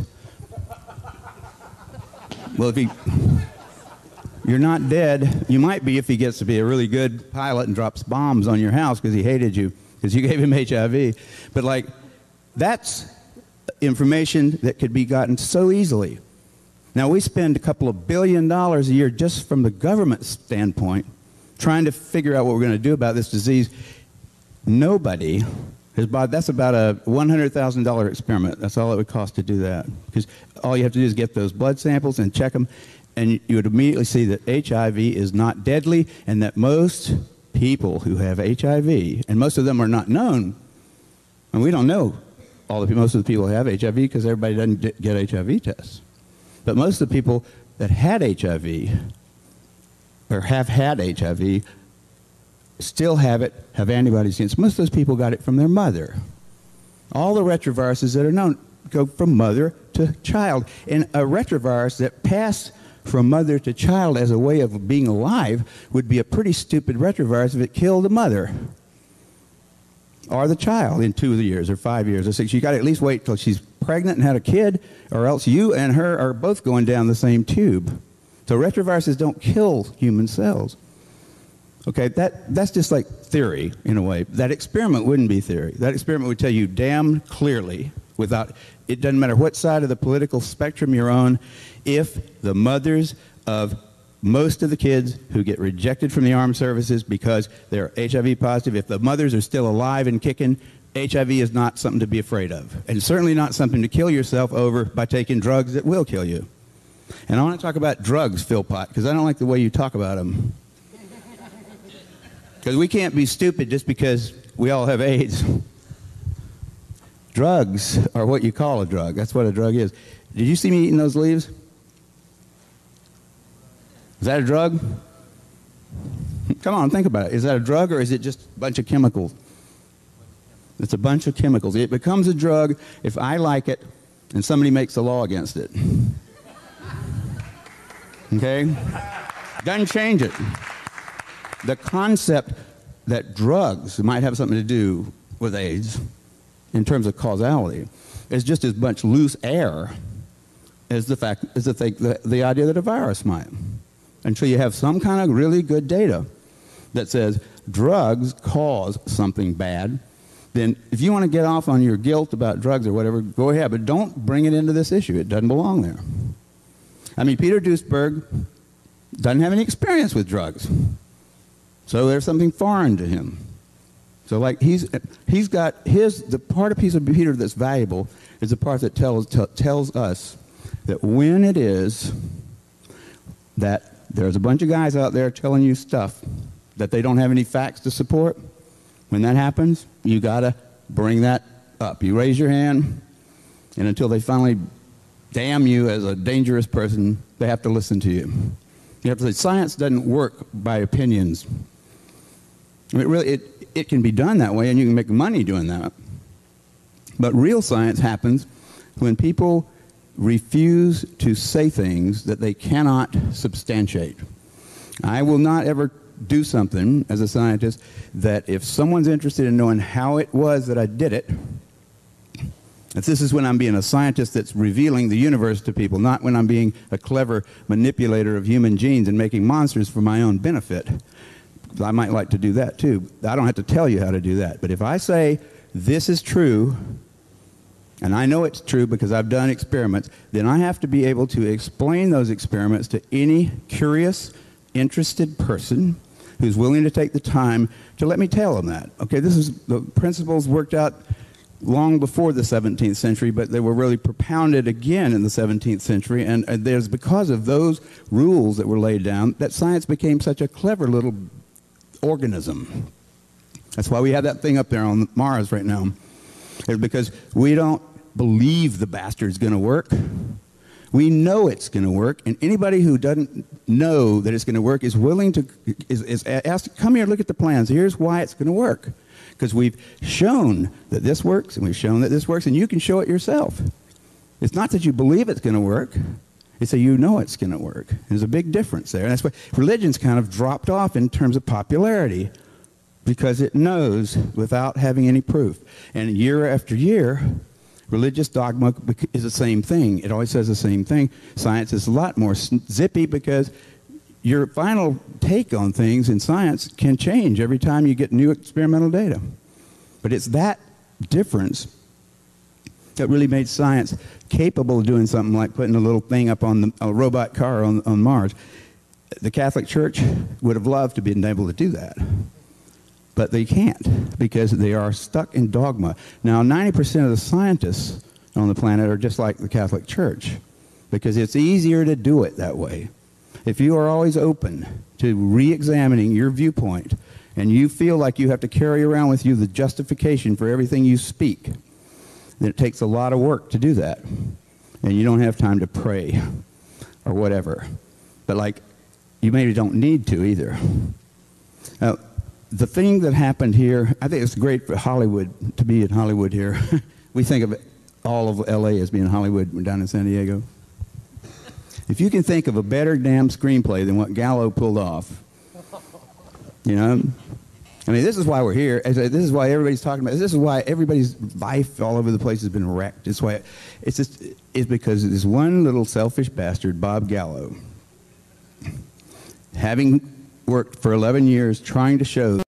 well, you're not dead. You might be if he gets to be a really good pilot and drops bombs on your house because he hated you, because you gave him HIV. But, like, that's information that could be gotten so easily. Now, we spend a couple of $1 billion a year just from the government standpoint trying to figure out what we're going to do about this disease. Nobody has bought, that's about a $100,000 experiment. That's all it would cost to do that. Because all you have to do is get those blood samples and check them, and you would immediately see that HIV is not deadly, and that most people who have HIV, and most of them are not known, and we don't know most of the people who have HIV because everybody doesn't get HIV tests. But most of the people that had HIV or have had HIV still have it, have antibodies against. Most of those people got it from their mother. All the retroviruses that are known go from mother to child. And a retrovirus that passed from mother to child as a way of being alive would be a pretty stupid retrovirus if it killed the mother or the child in 2 years or 5 years or 6. You got to at least wait till she's pregnant and had a kid, or else you and her are both going down the same tube. So retroviruses don't kill human cells. Okay, that's just like theory in a way. That experiment wouldn't be theory. That experiment would tell you damn clearly, without, it doesn't matter what side of the political spectrum you're on, if the mothers of most of the kids who get rejected from the armed services because they're HIV positive, if the mothers are still alive and kicking, HIV is not something to be afraid of. And certainly not something to kill yourself over by taking drugs that will kill you. And I want to talk about drugs, Philpott, because I don't like the way you talk about them. Because we can't be stupid just because we all have AIDS. Drugs are what you call a drug. That's what a drug is. Did you see me eating those leaves? Is that a drug? Come on, think about it. Is that a drug, or is it just a bunch of chemicals? It's a bunch of chemicals. It becomes a drug if I like it and somebody makes a law against it. Okay? Doesn't change it. The concept that drugs might have something to do with AIDS in terms of causality is just as much loose air as the idea that a virus might. Until you have some kind of really good data that says drugs cause something bad, then if you want to get off on your guilt about drugs or whatever, go ahead, but don't bring it into this issue. It doesn't belong there. I mean, Peter Duesberg doesn't have any experience with drugs. So there's something foreign to him. So like he's got the part of piece of Peter that's valuable is the part that tells us that when it is that there's a bunch of guys out there telling you stuff that they don't have any facts to support, when that happens, you got to bring that up. You raise your hand, and until they finally damn you as a dangerous person, they have to listen to you. You have to say, science doesn't work by opinions. I mean, really, it can be done that way, and you can make money doing that. But real science happens when people refuse to say things that they cannot substantiate. I will not ever do something as a scientist that if someone's interested in knowing how it was that I did it, if this is when I'm being a scientist that's revealing the universe to people, not when I'm being a clever manipulator of human genes and making monsters for my own benefit. I might like to do that too. I don't have to tell you how to do that. But if I say this is true, and I know it's true because I've done experiments, then I have to be able to explain those experiments to any curious, interested person who's willing to take the time to let me tell them that. Okay, this is the principles worked out long before the 17th century, but they were really propounded again in the 17th century, and there's because of those rules that were laid down that science became such a clever little organism. That's why we have that thing up there on Mars right now. It's because we don't believe the bastard's going to work. We know it's going to work, and anybody who doesn't know that it's going to work is willing to is asked, come here, look at the plans. Here's why it's going to work. Because we've shown that this works, and we've shown that this works, and you can show it yourself. It's not that you believe it's going to work. It's that you know it's going to work. There's a big difference there. And that's why religion's kind of dropped off in terms of popularity, because it knows without having any proof. And year after year, religious dogma is the same thing. It always says the same thing. Science is a lot more zippy because your final take on things in science can change every time you get new experimental data. But it's that difference that really made science capable of doing something like putting a little thing up on a robot car on Mars. The Catholic Church would have loved to be able to do that. But they can't because they are stuck in dogma. Now, 90% of the scientists on the planet are just like the Catholic Church because it's easier to do it that way. If you are always open to re-examining your viewpoint and you feel like you have to carry around with you the justification for everything you speak, then it takes a lot of work to do that. And you don't have time to pray or whatever. But like, you maybe don't need to either. Now, the thing that happened here, I think it's great for Hollywood to be in Hollywood here. We think of all of LA as being Hollywood down in San Diego. If you can think of a better damn screenplay than what Gallo pulled off, you know? I mean, this is why we're here. This is why everybody's talking about this. This is why everybody's life all over the place has been wrecked. It's why it's because of this one little selfish bastard, Bob Gallo, having worked for 11 years trying to show